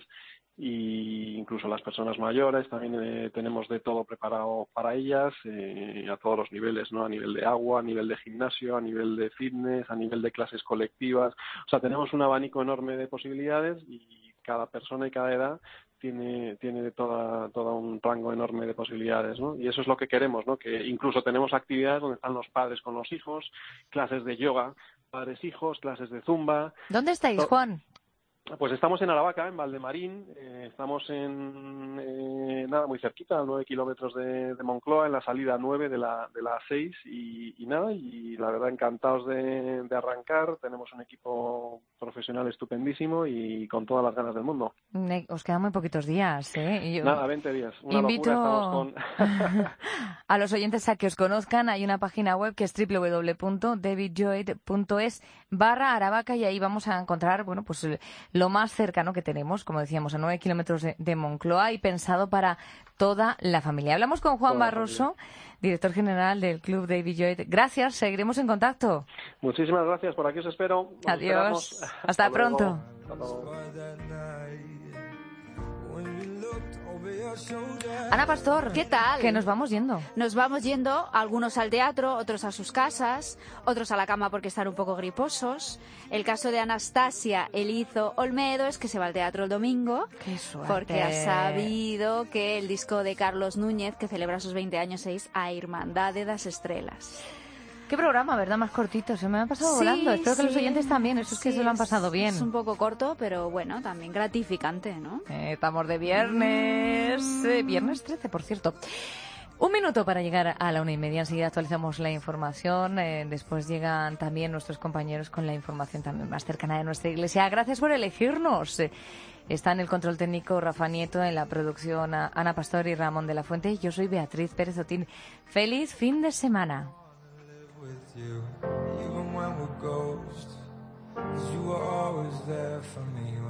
y incluso las personas mayores también eh, tenemos de todo preparado para ellas, eh, a todos los niveles, ¿no? A nivel de agua, a nivel de gimnasio, a nivel de fitness, a nivel de clases colectivas. O sea, tenemos un abanico enorme de posibilidades y cada persona y cada edad tiene tiene toda todo un rango enorme de posibilidades, ¿no? Y eso es lo que queremos, ¿no? Que incluso tenemos actividades donde están los padres con los hijos, clases de yoga, padres-hijos, clases de zumba. ¿Dónde estáis, Juan? Pues estamos en Aravaca, en Valdemarín, eh, estamos en, eh, nada, muy cerquita, a nueve kilómetros de, de Moncloa, en la salida nueve de la de la A seis y, y nada, y la verdad encantados de, de arrancar, tenemos un equipo profesional estupendísimo y con todas las ganas del mundo. Os quedan muy poquitos días, ¿eh? Yo nada, veinte días, una invito locura, estamos con... a los oyentes a que os conozcan, hay una página web que es doble u doble u doble u punto david lloyd punto es barra Aravaca y ahí vamos a encontrar, bueno, pues lo más cercano que tenemos, como decíamos, a nueve kilómetros de, de Moncloa y pensado para toda la familia. Hablamos con Juan Toda Barroso, director general del Club David Lloyd. Gracias, seguiremos en contacto. Muchísimas gracias, por aquí os espero. Os Adiós, esperamos. hasta, Hasta pronto. luego. Hasta luego. Ana Pastor, ¿qué tal? Que nos vamos yendo. Nos vamos yendo, algunos al teatro, otros a sus casas, otros a la cama porque están un poco griposos. El caso de Anastasia Elizo Olmedo es que se va al teatro el domingo. ¡Qué suerte! Porque ha sabido que el disco de Carlos Núñez, que celebra sus veinte años, es A Irmandade das Estrelas. Qué programa, ¿verdad? Más cortito. Se me ha pasado Sí, volando. Espero que sí, los oyentes también. Eso es que sí, se lo han pasado bien. Es un poco corto, pero bueno, también gratificante, ¿no? Eh, estamos de viernes. Eh, viernes trece, por cierto. Un minuto para llegar a la una y media. Enseguida actualizamos la información. Eh, después llegan también nuestros compañeros con la información también más cercana de nuestra iglesia. Gracias por elegirnos. Eh, Está en el control técnico Rafa Nieto, en la producción Ana Pastor y Ramón de la Fuente. Yo soy Beatriz Pérez Otín. Feliz fin de semana. You, even when we're ghosts, 'cause you were always there for me.